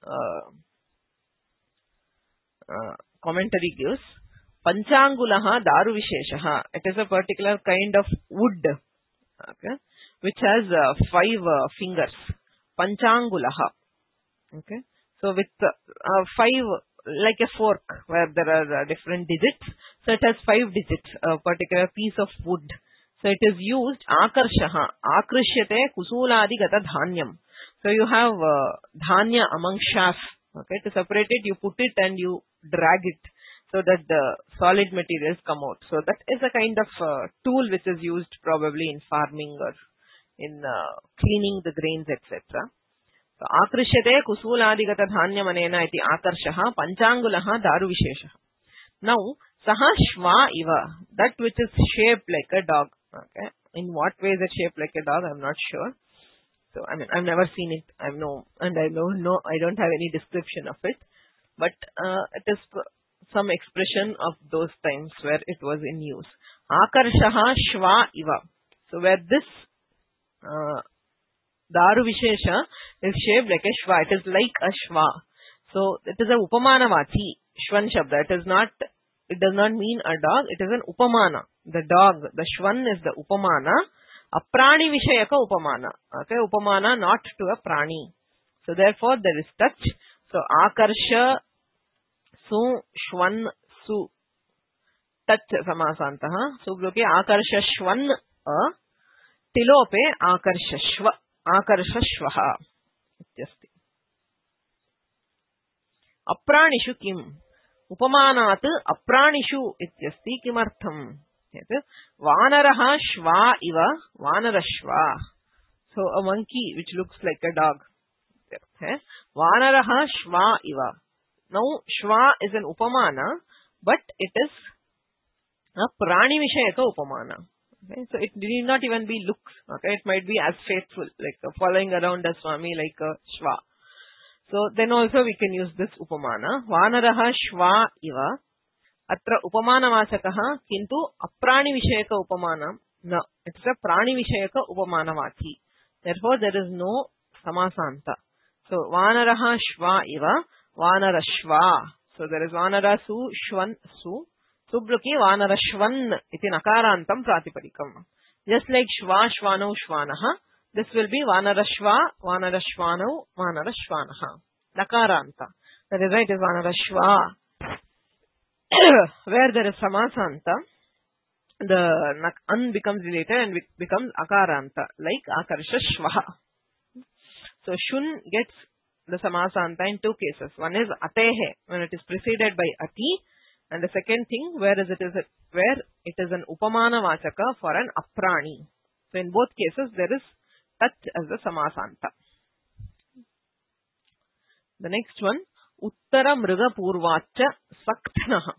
commentary gives. Panchangulaha Daru Visheshaha. It is a particular kind of wood, okay, which has 5 fingers. Panchangulaha. Okay. So with 5, like a fork where there are different digits. So it has 5 digits, a particular piece of wood. So it is used Akarshaha. Akrishyate Kusuladi Gata Dhanyam. So you have dhanya among shaf. Okay. To separate it, you put it and you drag it so that the solid materials come out. So that is a kind of tool which is used probably in farming or in cleaning the grains, etc. So Akrishyate Kusuladigata Dhanyamanena iti Akarshaha Panchangulaha Daru Visheshaha. Now, Saha Shva Iva, that which is shaped like a dog. Okay. In what way is it shaped like a dog? I'm not sure. So, I mean, I've never seen it. I don't have any description of it. But it is some expression of those times where it was in use. Akarshaha Shva Iva. So, where this Daru Vishesha is shaped like a Shva. It is like a Shva. So, it is a Upamana Vati, Shvan Shabda. It does not mean a dog. It is an Upamana. The dog, the Shvan is the Upamana. A Prani Vishayaka Upamana. Okay, Upamana not to a Prani. So, therefore, there is touch. So, Akarsha Su Shvan Su. Touch Samasantaha. So, look at Akarsha Shvan Tilope Akarsha Shva. Akarsha Shvaha. Ityasti. Apranishu kim. Upamanat apranishu ityasti kimartham. Vanaraha Shva Iva. Vanarashva. So, a monkey which looks like a dog. Vanaraha Shva Iva. Now, Shva is an Upamana, but it is a Prani Vishayaka Upamana. Okay, so it need not even be looks. Okay, it might be as faithful, like following around a Swami like a Shva. So then also we can use this Upamana. Vanaraha Shva Iva. Atra Upamana Vasakaha Kintu Aprani Vishayaka Upamana. No, it's a Prani Vishayaka Upamana Vati. Therefore there is no Samasanta. So Vanaraha Shva Iva. Vanarashva. So there is Vanara Su Shvan Su. Subluki Vanarashvan iti nakarantam pratipadikam. Just like Shva Shvano Shvanaha, this will be Vanarashva, Vanarashvano, Vanarashvanaha. Nakaranta. That is right, it is Vanarashva. Where there is Samasanta, the An becomes related and becomes Akaranta, like Akarsha Shvaha. So Shun gets the Samasanta in 2 cases. One is Atehe, when it is preceded by Ati. And the second thing, where it is an Upamana Vachaka for an Aprani. So in both cases, there is touch as the Samasanta. The next one, Uttara Mriga Purvacha Sakthnaha.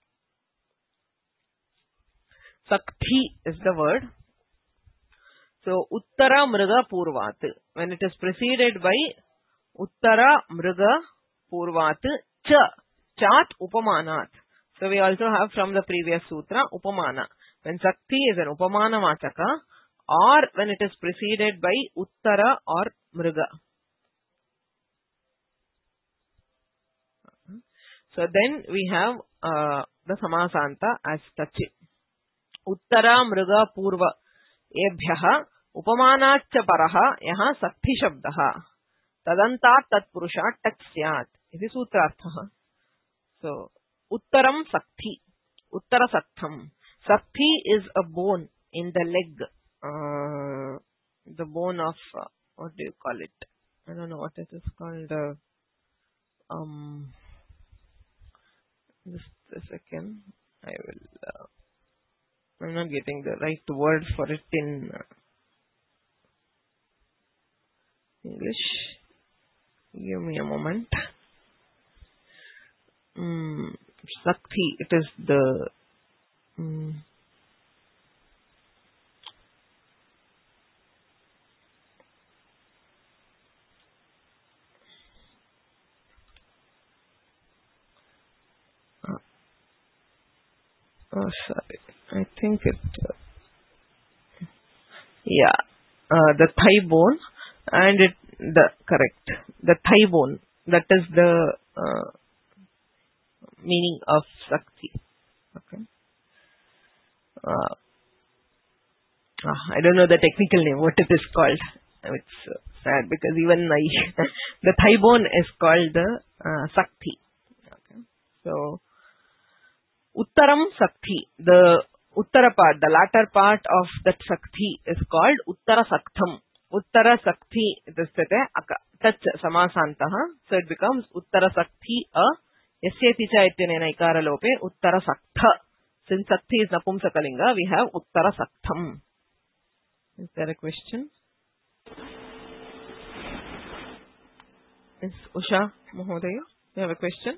Sakthi is the word. So Uttara Mriga Purvat. When it is preceded by Uttara Mriga Purvat Cha. Chat Upamanat. So we also have from the previous sutra, Upamana. When Sakti is an Upamana Vachaka, or when it is preceded by Uttara or Mriga. So then we have the Samasanta as Tachi. Uttara Mriga Purva Ebhyaha Upamanachya Paraha Yaha Sakti Shabdaha Tadantat Tatpurusha Tatsyat. This is Sutrarthaha. So, Uttaram Sakti. Uttara Saktham. Sakti is a bone in the leg. The bone of, what do you call it? I don't know what it is called. Just a second. I'm not getting the right word for it in English. Give me a moment. Sakti, it is the Oh, sorry. I think it. The thigh bone and the thigh bone. That is the meaning of Sakti. Okay. I don't know the technical name, what it is called. It's sad because even the thigh bone is called the Sakti. Okay. So, Uttaram Sakti, the Uttara part, the latter part of that Sakti is called Uttara Saktham. Uttara Sakti, touch samasantaha, so it becomes Uttara Sakti yasyati cha ityanena ikara lope Uttara Saktha. Since Sakti is Napumsakalinga, we have Uttara Saktham. Is there a question? Is Usha Mahodaya, you have a question?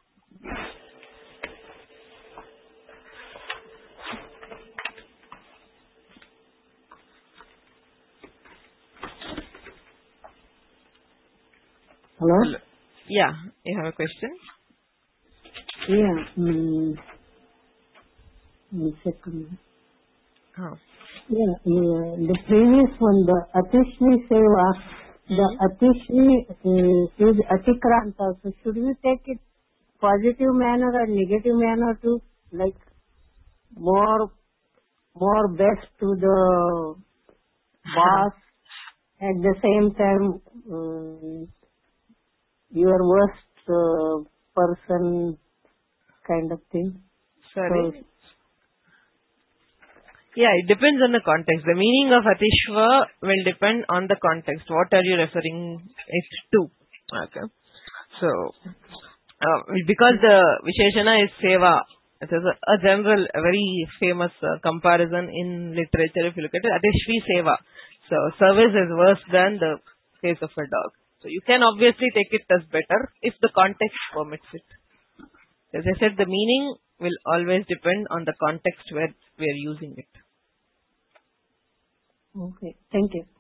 Hello? Yeah, you have a question? Yeah. One second. Oh. Yeah, the previous one, the Atishvi Seva, the Atishvi is Atikranta. So should we take it positive manner or negative manner to like more best to the boss, at the same time your worst person kind of thing? Sorry. So, yeah, it depends on the context. The meaning of Atishva will depend on the context. What are you referring it to? Okay. So, because the Visheshana is Seva, it is a general, a very famous comparison in literature if you look at it. Atishvi Seva. So, service is worse than the case of a dog. So, you can obviously take it as better if the context permits it. As I said, the meaning will always depend on the context where we are using it. Okay, thank you.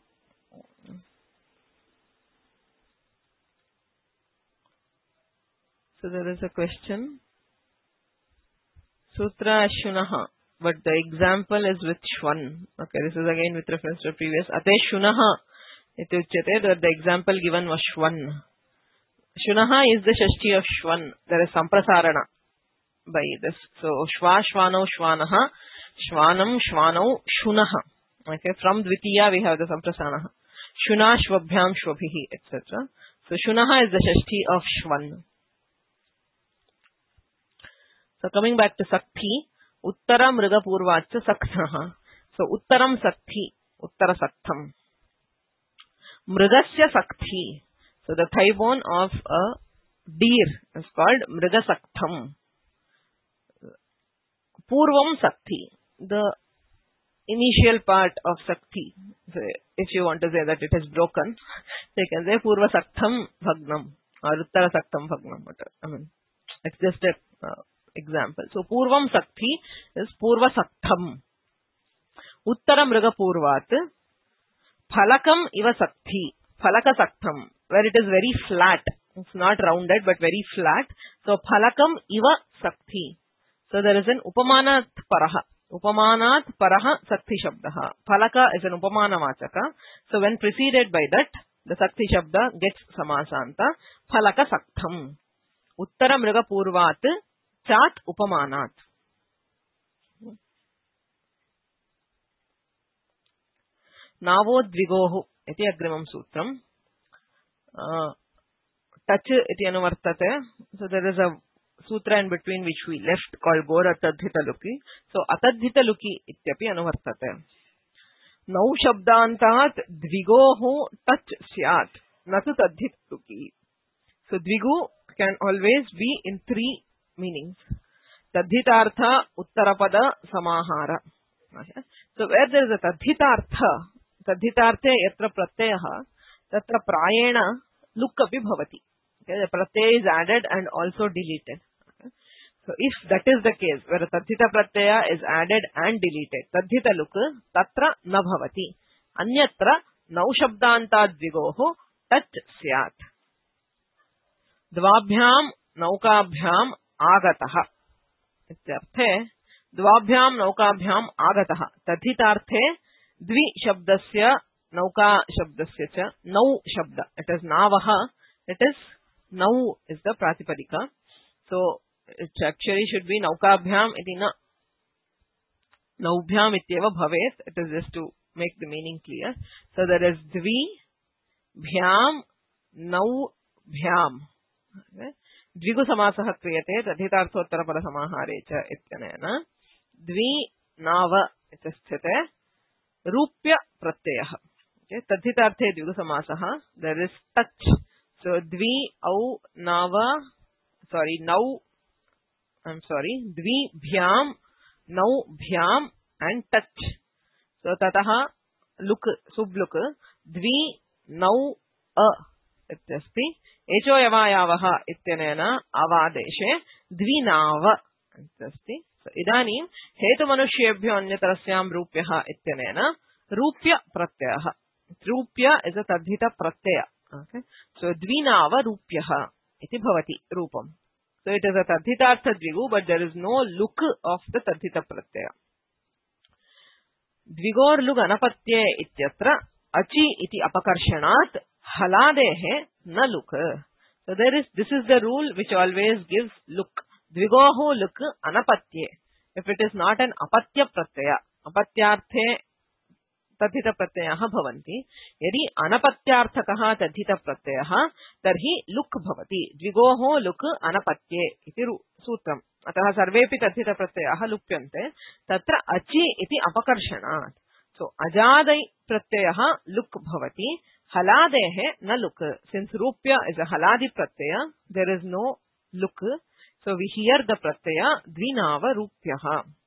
So there is a question. Sutra Shunaha, but the example is with Shwan. Okay, this is again with reference to previous. Ate Shunaha, the example given was Shwan. Shunaha is the Shashti of Shwan. There is Samprasarana by this. So Shva, Shvanau, Shvanaha, Shvanam, Shvanau, Shunaha. Okay, from Dvitiya we have the Samprasarana. Shuna, Shvabhyam, Shvabhihi, etc. So Shunaha is the Shashti of Shwan. So coming back to Sakti, Uttara Mriga Purvacha Sakthaha. So Uttaram Sakti, Uttara Saktham. Mrigasya Sakti. So the thigh bone of a deer is called Mriga Saktham. Purvam Sakti, the initial part of Sakti. So if you want to say that it is broken, they can say Purva Saktham Bhagnam or Uttara Saktham Bhagnam. I mean, it's just a example. So Purvam Sakti is Purva Saktham. Uttara Mriga Purvat Phalakam Iva Sakti. Phalaka Saktham, where it is very flat. It's not rounded but very flat. So Phalakam Iva Sakti. So there is an Upamanat Paraha. Upamanat Paraha Sakti Shabdaha. Phalaka is an Upamana Vachaka. So when preceded by that, the Sakti Shabda gets Samasanta. Phalaka Saktham. Uttara Mriga Purvat Chat Upamanat. Navo Dvigohu iti Agrimam Sutram. Touch iti anuvartate. So there is a sutra in between which we left called Gora Atadhita Luki. So Atadhita Luki ityapi anuvartate. Nau Shabdantat Dvigohu touch Syat. Natu Tadhit Luki. So Dvigu can always be in three meanings. Tadhitartha Uttarapada Samahara. Okay. So where there is a Tadhitartha, Tadhitarthe yatra pratyaha, tatra prayena luk api bhavati. Okay, the pratyaya is added and also deleted. Okay. So if that is the case, where a tadhita pratyaya is added and deleted, tadhita luk tatra na bhavati. Anyatra nau shabdantat dvigoho tach syat. Dvabhyam naukabhyam agataha. Ityarthe द्वाभ्याम नौकाभ्याम आगतः तद्धितार्थे द्वि शब्दस्य नौका शब्दस्य च नौ शब्द इट इज नावः इट इज नौ इज द प्रातिपदिका so it actually should be नौकाभ्याम इति न नौभ्याम इत्येव भवेत् it is just to make the meaning clear so there is द्वि भ्याम नौ भ्याम द्विगु समासः क्रियते तद्धितार्थोत्तरपदसमाहारे च इत्यनेन द्वि नाव इति स्थिते रूप्य प्रत्ययः तद्धितार्थे द्विगु समासः there is touch so द्वि औ नाव नौ द्वि भ्याम नौ भ्याम and touch so ततः लुक् सुब्लुक् द्वि नौ अ इत्यस्ति एचो यवायावः इत्यनेन अवादेशे द्विनाव इत्यस्ति इदानीं हेतुमनुष्येभ्यो अन्यतरस्यां रूप्यः इत्यनेन रूप्य प्रत्ययः रूप्य इज अ तद्धित प्रत्यय okay so द्विनाव रूप्यः इति भवति रूपम् so it is a तद्धितार्थ द्विगु but there is no look of the तद्धित प्रत्यय द्विगोर्लुग् अनपत्ये इत्यत्र अचि इति अपकर्षणात् हलादेः न लुक् so this is the rule which always gives look द्विगोः look अनपत्ये if it is not an अपत्य प्रत्यय अपत्यार्थे तद्धित प्रत्ययः भवन्ति यदि अनपत्यार्थकः तद्धित प्रत्ययः तर्हि लुक् भवति द्विगोः लुक् अनपत्ये इति सूत्रम् अतः सर्वेपि तद्धित प्रत्ययाः लुप्यन्ते तत्र अचि इति अपकर्षणात् सो अजादै प्रत्ययः लुक् भवति हलादेः न लुक् सिन्स रूप्य इज अ हलादि प्रत्यय देयर इज नो लुक् सो वी हियर द प्रत्यय द्विनाव रूप्यः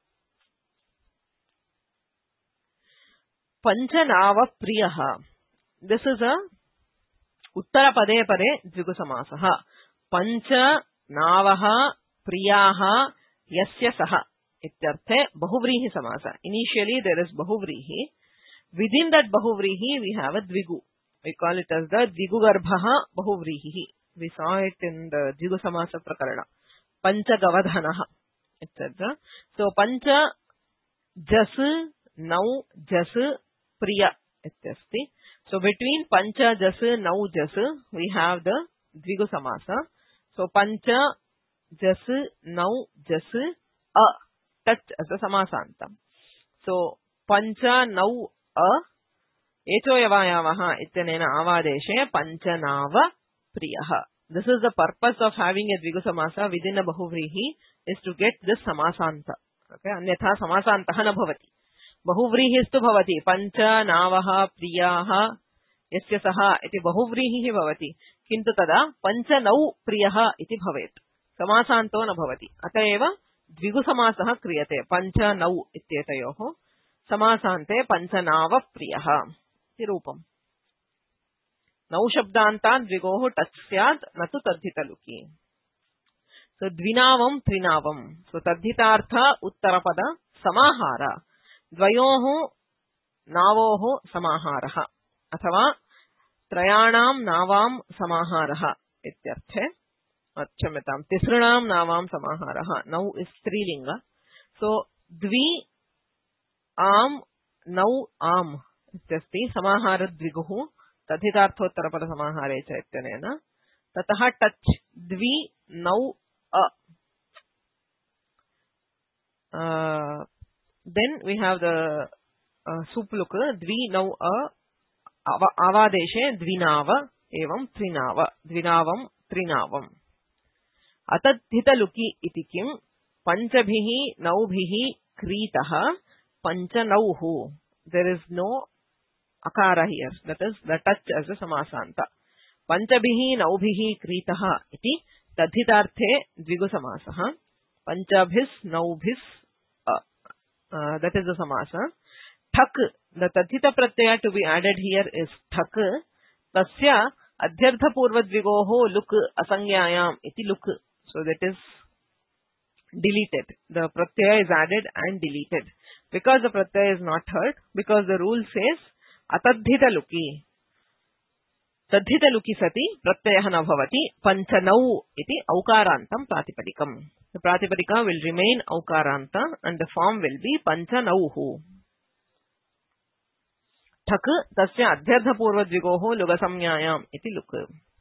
पंचनाव प्रियः दिस इज अ उत्तर पदे पदे द्विगु समासः पंच नावः प्रियाः यस्य सः इत्यर्थे बहुव्रीहि समास इनिशियली देयर इज बहुव्रीहि within that बहुव्रीहि we have a द्विगु we call it as the द्विगुगर्भः बहुव्रीहि we saw it in the द्विगु समास प्रकरण पंचगवधनः etc so पंच जस् नौ जस् प्रिय इत्यस्ति so between पंच जस् नौ जस् we have the द्विगु समास so पंच जस् नौ जस् अ touch as a समासान्तं so पंच नौ अ एचो यवायावः इत्यनेन आवादेशे पंचनाव प्रियः this is the purpose of having a द्विगु समास within a बहुव्रीहि is to get this समासान्त okay अन्यथा समासान्तः न भवति बहुव्रीहिस्तु भवति पंच नावः प्रियाः यस्य सः इति बहुव्रीहिः भवति किन्तु तदा पंच नौ प्रियः इति भवेत् समासान्तो न भवति अतः एव द्विगु समासः क्रियते पंच नौ इत्येतयोः समासान्ते पंचनाव प्रियः इति रूपम् नौ शब्दान्तात् द्विगोः टच् स्यात् न तु तद्धितलुकि सो द्विनावं त्रिनावं सो तद्धितार्थ उत्तरपद समाहार द्वयोः नावोः समाहारः अथवा त्रयाणां नावां समाहारः इत्यर्थे क्षम्यतां तिसृणां नावां समाहारः नौ इस् स्त्रीलिङ्ग सो द्वि आम् नौ आम् इत्यस्ति समाहार द्विगुः तद्धितार्थोत्तरपदसमाहारे च इत्यनेन ततः टच् द्वि नौ अ देन् वी हैव द सुप्लुक् द्वि नौ अ आवादेशे द्विनाव एवं त्रिनाव द्विनावं त्रिनावम् अतद्धितलुकि इति किम् पंचभिः नौभिः क्रीतः पंचनौः देयर इज नो अकार हियर दैट इज द टच एज अ समासान्त पंचभिः नौभिः क्रीतः इति तद्धितार्थे द्विगु समासः पंचभिस् नौभिस् दैट इज द समास ठक् द तद्धित प्रत्यय to be added here is ठक् तस्य अध्यर्थपूर्वद्विगोः लुक् असंज्ञायाम् इति लुक् so that is deleted the pratyaya is added and deleted because the pratyaya is not heard because the rule says atadhita luki तद्धितलुकि सति प्रत्ययः न भवति पञ्चनौ इति औकारान्तं प्रातिपदिकम्. The प्रातिपदिका will remain औकारान्त and the form will be पञ्चनौः. ठक् तस्य अध्यर्थपूर्वद्विगोः लुगसंज्ञायाम् इति लुक्.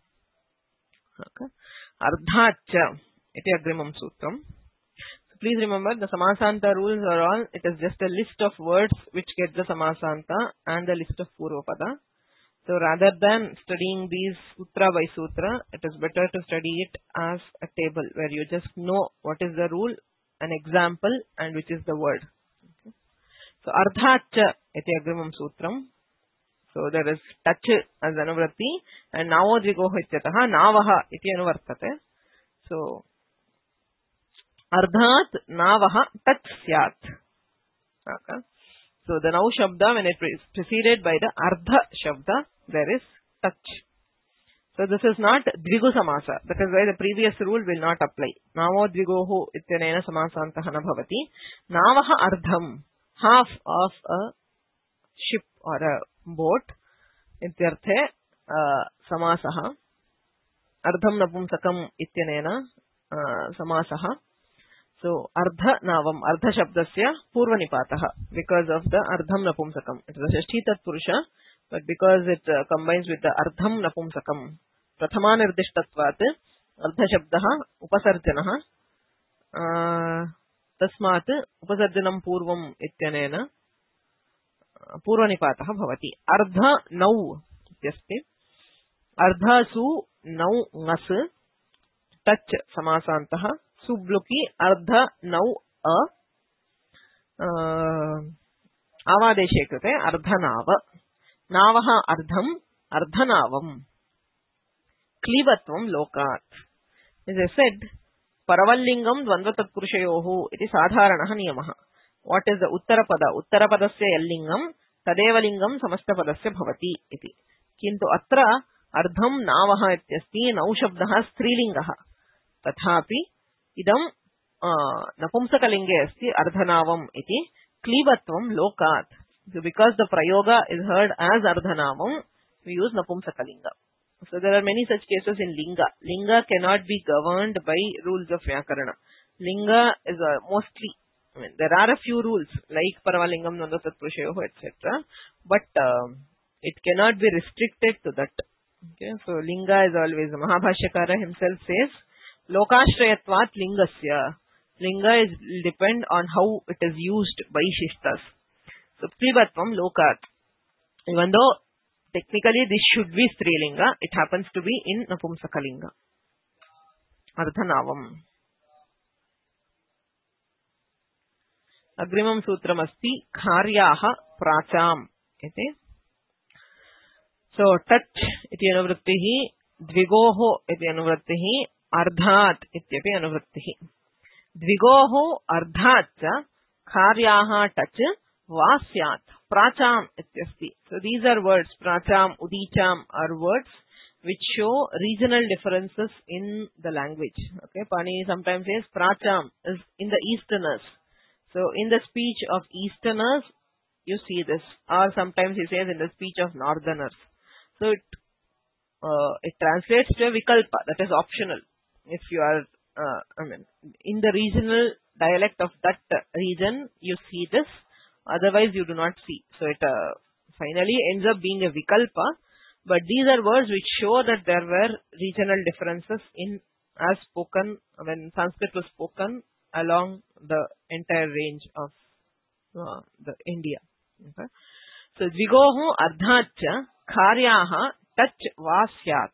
अर्धाच्च इति अग्रिमं सूत्रम्. Please remember the samasanta rules are all, it is just a list of words which get the samasanta and the list of purvapada. So rather than studying these sutra by sutra, it is better to study it as a table where you just know what is the rule, an example, and which is the word. Okay. So ardhacha iti agrimam sutram. So there is touch as anuvratti and navodvigoh ityatah navaha iti anuvartate. So ardhat navaha touch syat. Okay. So the now shabda, when it is preceded by the ardha shabda, there is touch. So this is not dvigu samasa. That is why the previous rule will not apply. Navo dvigohu ityanena samasantah na bhavati. Navaha ardham, half of a ship or a boat. Ityarthe samasaha. Ardham napumsakam ityanena samasaha. So, ardha navam, ardha shabdasya purva nipataha, because of the ardham napumsakam. It is a shashti tat purusha, but because it combines with the ardham napumsakam, prathama nirdishtatvat, ardha shabdaha upasarjanaha, tasmat upasarjanam purvam ityanena purva nipataha bhavati. Ardha nau ityasti, ardha su nau ngas, touch samasantaha, subluki ardha nau avadeshe krute ardhanava. Navaha ardham ardhanavam. Klivatvam lokat. As I said, paravallingam dvandvatatpurushayohu iti sadharanaha niyamaha. What is the uttarapada? Uttarapadasya yallingam tadevalingam samastapadasya bhavati iti. Kintu atra ardham navaha ityasti nau shabdaha strilingaha. Tathapi idam napumsakalinge asti ardhanavam iti klivatvam lokat. So because the prayoga is heard as ardhanavam, we use napumsakalinga. So there are many such cases in linga. Linga cannot be governed by rules of vyakarana. Linga is mostly, there are a few rules like paravalingam, nandatatpurushayoh, etc. But it cannot be restricted to that. Okay, so linga is always, Mahabhashyakara himself says, Lokashrayatvat lingasya. Linga is depend on how it is used by shishtas. So, Klivatvam lokat. Even though technically this should be strilinga, it happens to be in napumsakalinga. Ardhanavam. Agrimam sutram asti kharyaha pracham. So, touch iti anuvrittihi, dvigoho iti anuvrittihi, ardhat ityapi anuvrittihi. Dvigoho ardhatcha kharyaha touch vasyat pracham ityasti. So these are words, pracham, udicham are words which show regional differences in the language. Okay, Pani sometimes says pracham is in the easterners. So in the speech of easterners you see this, or sometimes he says in the speech of northerners. So it translates to a vikalpa, that is optional. If you are, in the regional dialect of that region, you see this. Otherwise, you do not see. So it finally ends up being a vikalpa. But these are words which show that there were regional differences in as spoken when Sanskrit was spoken along the entire range of the India. Okay. So dvigoho ardhacha kharyaha touch vasyat.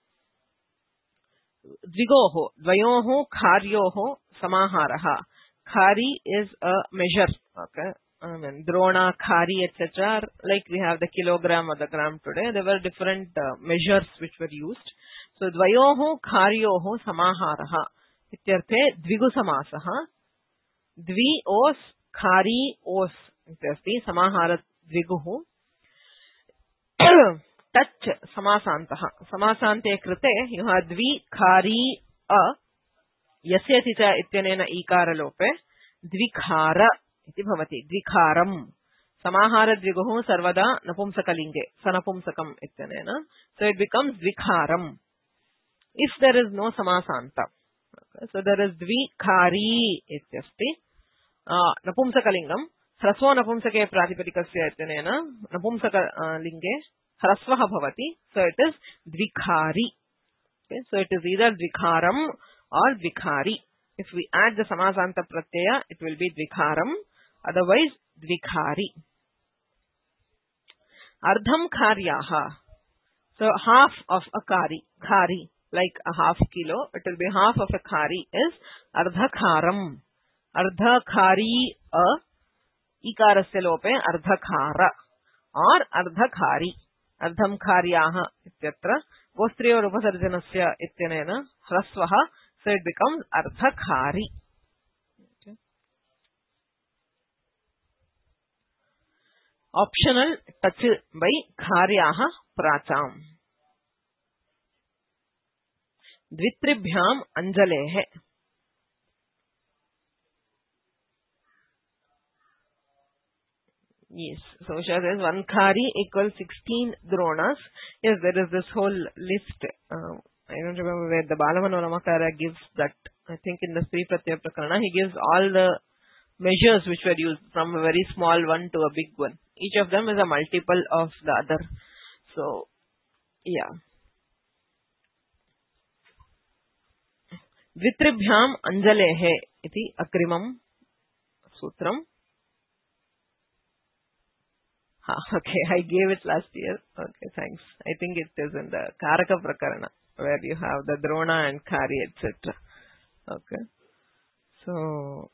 Dvigoho, dvayoho, kharyoho, samaharaha. Khari is a measure. Okay. Drona, khari, etc. Like we have the kilogram or the gram today. There were different measures which were used. So, dvayoho, kharyoho, samaharaha. Ityarthe, dvigu samasaha. Dvi os, khari os. Ityarthe, samahara dviguhu. Touch samasantaha. Samasante krite, you have dvi khari a. Yasya tita ityanena ikara lope. Dvikhara iti bhavati. Dvikharam. Samaharadviguhu sarvada napumsakalinge. Sanapumsakam ityanena. So it becomes dvikharam. If there is no samasanta. Okay. So there is dvikhari ityasti. Napumsakalingam. Hrasva napumsake pratipadikasya ityanena. Napumsakalinge. Hrasvaha bhavati. So it is dvikhari. Okay. So it is either dvikharam or dvikhari. If we add the samasanta pratyaya, it will be dvikharam. Otherwise, dvikhari. Ardham kharyaha. So half of a khari, like a half kilo, it will be half of a khari is ardhakharam. Ardhakhari ikarasya lope ardhakhara or ardhakhari. Ardham kharyaha ityatra gostriya or upasarjanasya ityanena hrasvaha. So it becomes ardhakhari. Okay. Optional touch by kharyaha pracham. Dvitribhyam anjalehe. Yes. So Usha says 1 khari equals 16 dronas. Yes, there is this whole list. I don't remember where the Balamanoramakara gives that. I think in the Sri Pratyaya Prakarana, he gives all the measures which were used from a very small one to a big one. Each of them is a multiple of the other. So, yeah. Dvitribhyam anjalehe iti akrimam sutram. Okay, I gave it last year. Okay, thanks. I think it is in the Karaka Prakarana, where you have the Drona and Kari, etc. Okay. So,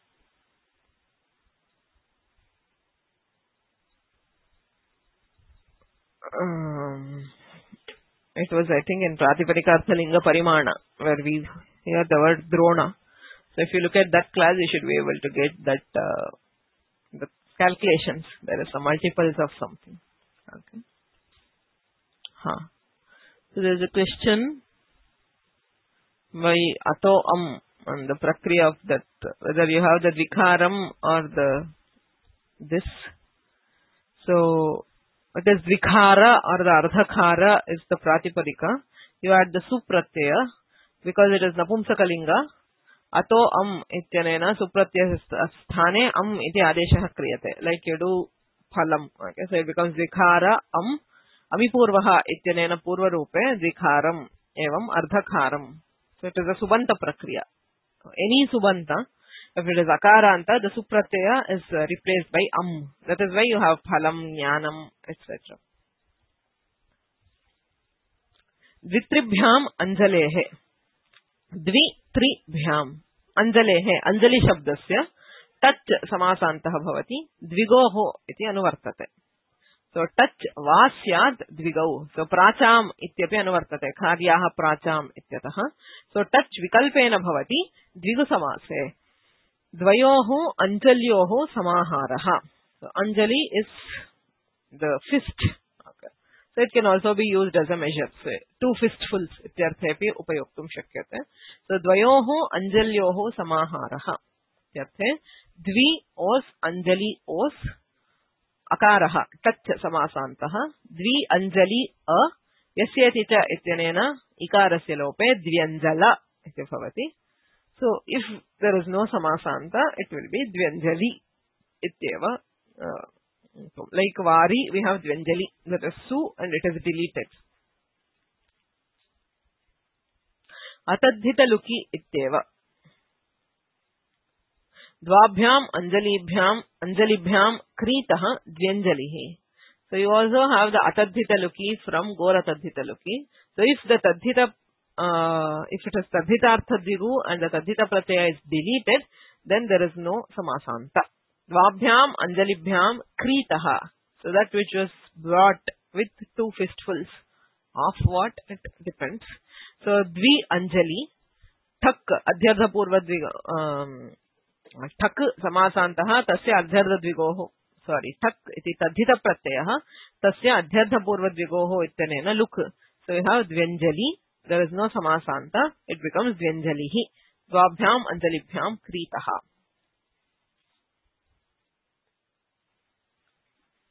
it was, I think, in Pratipadika Linga Parimana, where we hear the word Drona. So, if you look at that class, you should be able to get that, the calculations. There is some multiples of something. Okay. So, there is a question by Ato on the prakriya of that, whether you have the Dvikharam or this. So, it is Dvikhara or the Ardhakhara is the Pratipadika. You add the Supratyaya because it is Napumsakalinga. Ato ityanena Supratyaya sthane iti adeshaha kriyate. Like you do phalam. Okay, so it becomes Dvikhara amipurvaha ityanena purva rupe Dvikharam evam Ardhakharam. So it is a Subanta Prakriya. Any Subanta, if it is Akaranta, the Supratyaya is replaced by That is why you have Phalam, Jnanam, etc. Dvitribhyam anjalehe. Dvi-tri-bhyam. Anjalehe. Anjali shabdasya. Tach samasantaha bhavati. Dvigoho iti anuvartate. So, tach vasyad dvigau. So, pracham ityapi anuvartate. Kharyaha pracham ityataha. So, tach vikalpena bhavati. Dvigu samase. Dvayoho anjalyoho samaharaha. So, anjali is the fist. Okay. So, it can also be used as a measure. So, 2 fistfuls ityarthepi upayoktum shakyate. So, dvayoho anjalyoho samaharaha. Ityarthe. Dvi os anjali os. Akaraha, tach samasantaha, dvi anjali yasyati cha ityanena ikarasya lope dvyanjala iti bhavati. So, if there is no samasanta, it will be dvyanjali ityeva. Like vari, we have dvyanjali, that is su and it is deleted. Atadhita luki ityeva. Dvabhyam anjalibhyam kritaha dvyanjalihi. So you also have the atadhita luki from Gora Tadhita luki. So if the tadhita, if it is tadhitartha dvigu and the tadhita pratyaya is deleted, then there is no samasanta. Dvabhyam anjalibhyam kritaha. So that which was brought with 2 fistfuls of what? It depends. So dvi anjali, thak adhyartha purva dviga. Thak samasantaha tasya adhyartha dvigoho. Sorry, thak iti tadhita pratyaya tasya adhyartha purva dvigoho ityanena luk. So we have dvyanjali. There is no samasanta. It becomes dvyanjalihi. Dvabhyam anjalibhyam kritaha.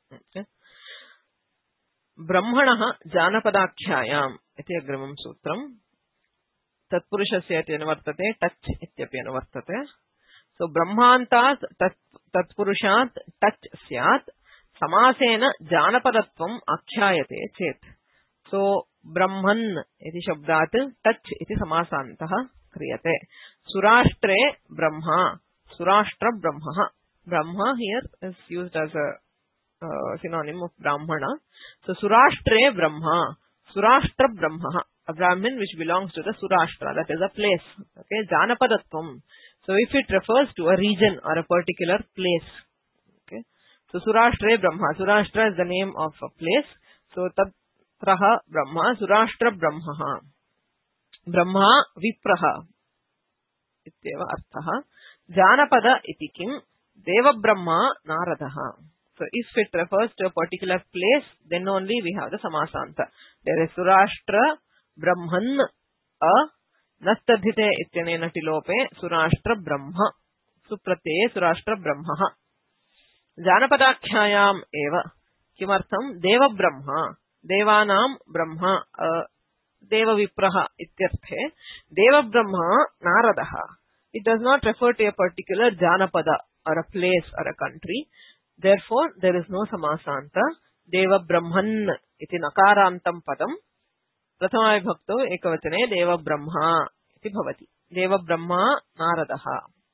ब्रह्मणः जानपदाख्यायाम् इति अग्रिमं सूत्रम् तत्पुरुषस्य इति अनुवर्तते touch इत्यपि अनुवर्तते सो ब्रह्मान्तात् तत्पुरुषात् touch स्यात् समासेन जानपदत्वम् आख्यायते चेत् सो ब्रह्मन् इति शब्दात् टच् इति समासान्तः क्रियते सुराष्ट्रे ब्रह्मा सुराष्ट्र ब्रह्मः ब्रह्मा here is used as a synonym of brahmana so surashtre brahma surashtra brahma a brahmin which belongs to the surashtra that is a place okay janapadatvam so if it refers to a region or a particular place okay so surashtre brahma surashtra is the name of a place so tatraha brahma surashtra brahma brahma vipraha ityeva arthah janapada iti kim deva brahma naradaha. So if it refers to a particular place, then only we have the samasanta. There is surashtra brahman a nastadhite ityanena tilope surashtra brahma suprate surashtra brahma janapadakhyayam eva kimartham deva brahma devanam brahma deva vipraha ityarthe deva brahma naradaha. It does not refer to a particular janapada or a place or a country. Therefore, there is no samasanta. Deva Brahman iti nakarantam padam. Prathama vibhakto ekavachane Deva Brahma iti bhavati. Deva Brahma Naradaha.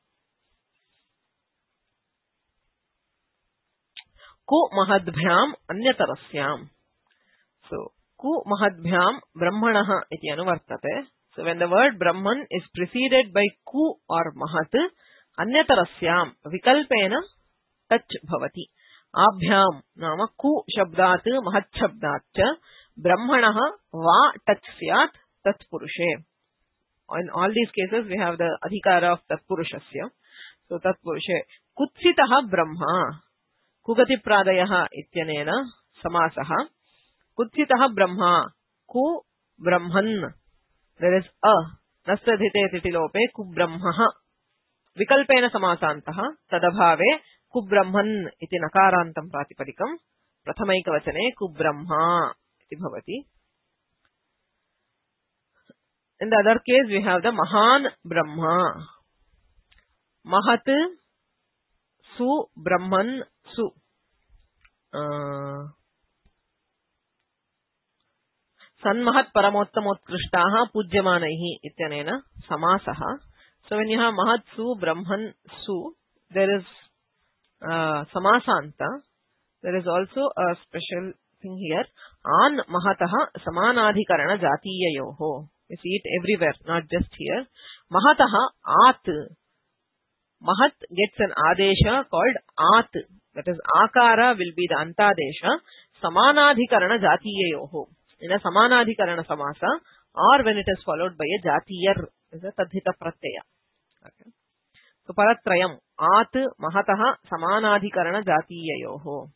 Ku mahadbhyam anyatarasyam. So, ku mahadbhyam brahmanaha iti anuvartate. So, when the word Brahman is preceded by ku or mahat, anyatarasyam vikalpena टच भवति आभ्याम नाम कु शब्दात् महत् शब्दात् च ब्रह्मणः वा टच स्यात् तत्पुरुषे. In all these cases we have the adhikara of tatpurushasya. So tatpurushe कुत्सितः Brahma कुगति प्रादयः इत्यनेन समासः कुत्सितः ब्रह्मा कु ब्रह्मन् there is a नस्तधिते तिटिलोपे कु ब्रह्मः विकल्पेन समासान्तः तदभावे कुब्रह्मन् इति नकारान्तं प्रातिपदिकं प्रथमैकवचने कुब्रह्मा इति भवति. In the other case we have the महान् ब्रह्मा महत् सु ब्रह्मन् सु सन्महत् परमोत्तमोत्कृष्टाः पूज्यमानैः इत्यनेन समासः. So when you have महत् सु ब्रह्मन् सु there is samasanta. There is also a special thing here. An mahataha samanadhikarana jatiyayoho. You see it everywhere, not just here. Mahataha at. Mahat gets an adesha called at. That is, akara will be the antadesha. Samanadhikarana jatiyayoho. In a samanadhikarana samasa, or when it is followed by a jatiyar, is a tadhita pratyaya. Okay. So paratrayam at mahataha samanadhikarana jatiyayoho.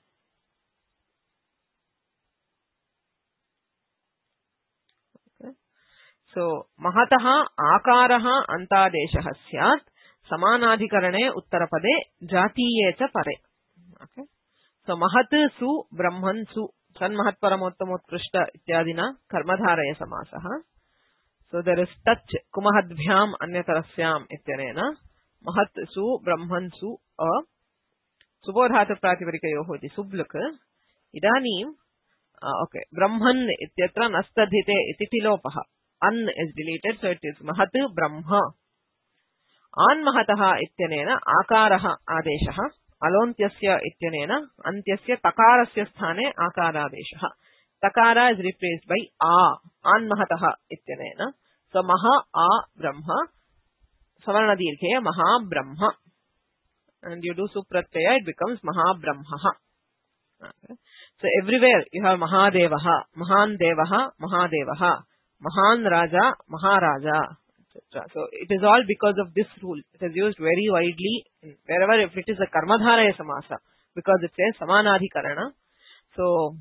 Okay. So mahataha akaraha antadeshah syat samanadhikarane uttarapade jatiye cha pare. Okay. So mahat su brahman su sanmahat paramottamotkrishta ityadina karmadharaya samasah. So there is touch kumahadbhyam anyatarasyam ityanena महत् सु ब्रह्मन् सु अ सुबोधातु प्रातिपदिकयोः इति सुब्लक् इदानीं okay ब्रह्मन् इत्यत्र नस्तधिते इति तिलोपः अन् is deleted so it is महत् ब्रह्म आन् महतः इत्यनेन आकारः आदेशः अलोन्त्यस्य इत्यनेन अन्त्यस्य तकारस्य स्थाने आकारादेशः तकार इस् रिप्लेस्ड बाय आ आन् महतः इत्यनेन सो महा आ ब्रह्म Savarna dirghe Maha Brahma. And you do supratyaya, it becomes Maha Brahma. Okay. So everywhere you have Mahadevaha, Mahan Devaha, Mahadevaha, Mahan Raja, Maharaja, etc. So it is all because of this rule. It is used very widely wherever if it is a Karmadharaya Samasa because it says Samanadhikarana. So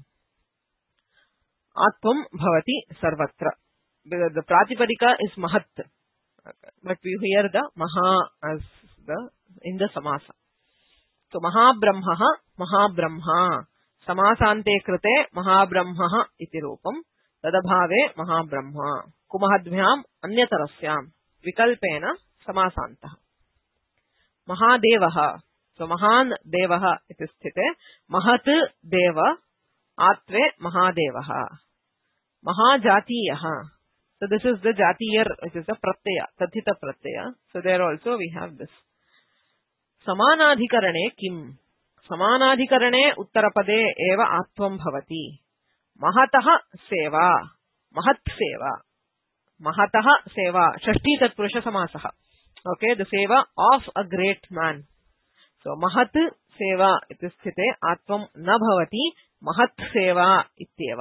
Atvam Bhavati Sarvatra. The Pratipadika is Mahat. Okay. But we hear the Maha as in the Samasa. So Maha Brahma, Maha Brahma. समासान्ते कृते महाब्रह्मः इति रूपम् तदभावे महाब्रह्म कुमहद्भ्याम् अन्यतरस्याम् विकल्पेन समासान्तः महादेवः सो महान् देवः इति स्थिते महत् देव आत्वे महादेवः महाजातीयः so this is the jatiyar which is the pratyaya tathita pratyaya so there also we have this समानाधिकरणे किम् समानाधिकरणे उत्तरपदे एव आत्वं भवति महतः सेवा महत् सेवा महतः सेवा षष्ठी तत्पुरुष समासः okay the seva of a great man so महत् सेवा इति स्थिते आत्वं न भवति महत् सेवा इत्येव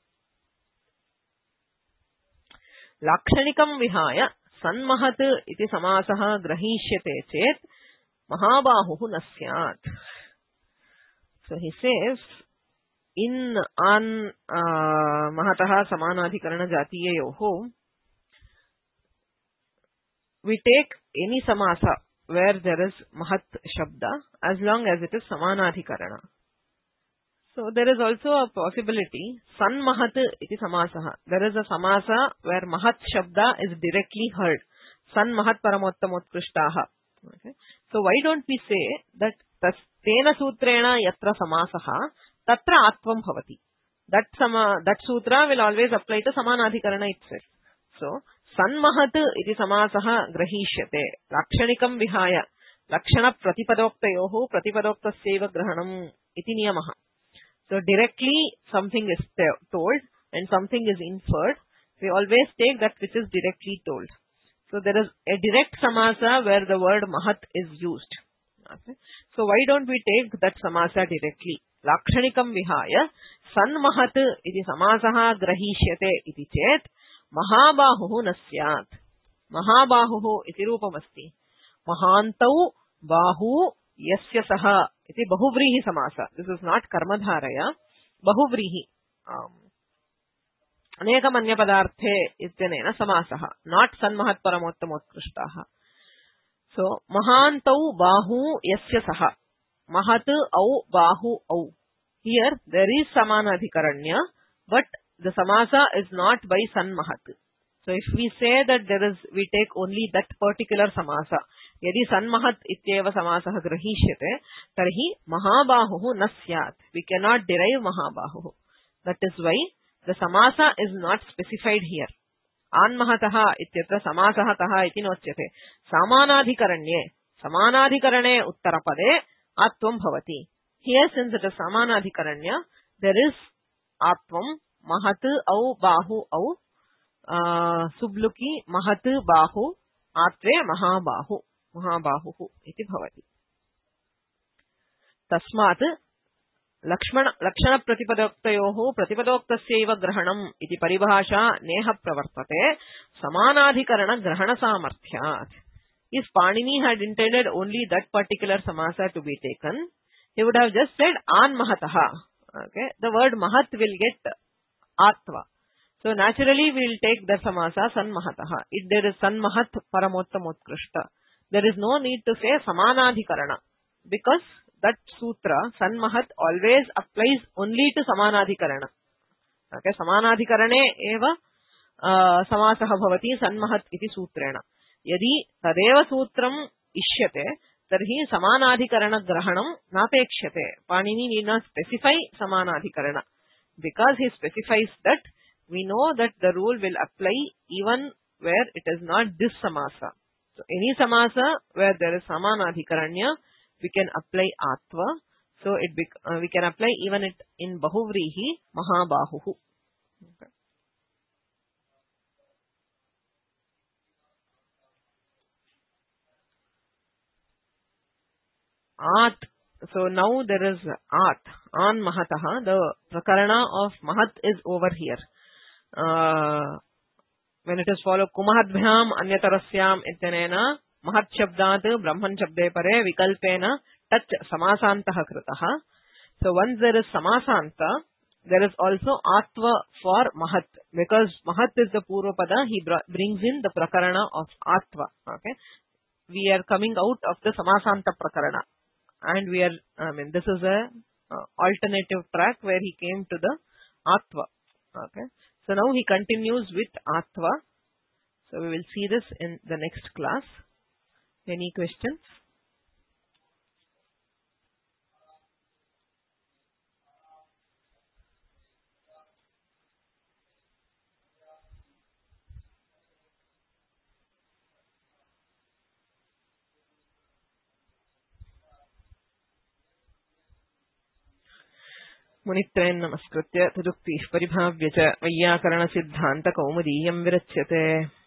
लाक्षणिकं विहाय सन्महत् इति समासः ग्रहीष्यते चेत् महाबाहुः न स्यात् so he says in on महतः समानाधिकरण जातीययोः we take any samasa where there is mahat shabda as long as it is samanadhikarana so there is also a possibility san mahat iti samasah there is a samasa where mahat shabda is directly heard san mahat paramottamotkrishtaah okay so why don't we say that tena sutrena yatra samasah tatra atvam bhavati that sutra will always apply to samanadhikarana itself so सन्महत् इति समासः ग्रहीष्यते लाक्षणिकं विहाय लक्षण प्रतिपदोक्तयोः प्रतिपदोक्तस्यैव ग्रहणम् इति नियमः so directly something is told and something is inferred we always take that which is directly told so there is a direct samasa where the word mahat is used okay. so why don't we take that samasa directly लाक्षणिकं विहाय सन्महत् इति समासः ग्रहीष्यते इति चेत् महाबाहुः न स्यात् महाबाहुः इति रूपमस्ति महान्तौ बाहू यस्य सः इति बहुव्रीहि समासः दिस् इस् नाट् कर्मधारय बहुव्रीहि अनेकमन्यपदार्थे इत्यनेन समासः नाट् सन्महत् परमोत्तमोत्कृष्टाः सो महान्तौ बाहू यस्य सः महत् औ बाहू औ हियर देयर इज समानाधिकरण्य but the samasa is not by sanmahat so if we say that we take only that particular samasa yadi sanmahat ityeva samasah grahishyate tarhi mahabahuh na syat we cannot derive mahabahuh that is why the samasa is not specified here anmahatah ityatra samasah kah iti nochyate samanadhikarane uttarapade atvam bhavati here since it is samanadhikaranya there is atvam महत् औ बाहु औ सुब्लुकी महत् बाहु आत्वे महाबाहुः इति भवति तस्मात् लक्षण प्रतिपदोक्तयोः प्रतिपदोक्तस्यैव ग्रहणम् इति परिभाषा नेह प्रवर्तते समानाधिकरण ग्रहण सामर्थ्यात् if Panini had intended only that particular samasa to be taken he would have just said an mahatah okay the word mahat will get atva so naturally we will take the samasa san mahatah if there is san mahat paramottamotkrishta there is no need to say samanadhikarana because that sutra san mahat always applies only to samanadhikarana okay samanadhikarane eva samasah bhavati san mahat iti sutrena yadi tadeva sutram ishyate tarhi samanadhikarana grahanam napekshate Panini need not specify samanadhikarana because he specifies that we know that the rule will apply even where it is not this samasa so any samasa where there is samanadhikaranya we can apply atva so we can apply even it in bahuvrihi mahabahuh okay. At so now there is at an mahatah the prakarana of mahat is over here when it is followed kumahadbhyam anyatarasyam ityanena mahat shabdat brahman shabde pare vikalpena tat samasantah kritah so once there is samasanta there is also atva for mahat because mahat is the purvapada he brings in the prakarana of atva okay we are coming out of the samasanta prakarana and we are this is a alternative track where he came to the Atva. Okay. So now he continues with Atva. So we will see this in the next class. Any questions? मुनित्रयं नमस्कृत्य तदुक्तिः परिभाव्य च वैयाकरणसिद्धान्तकौमुदीयं विरच्यते।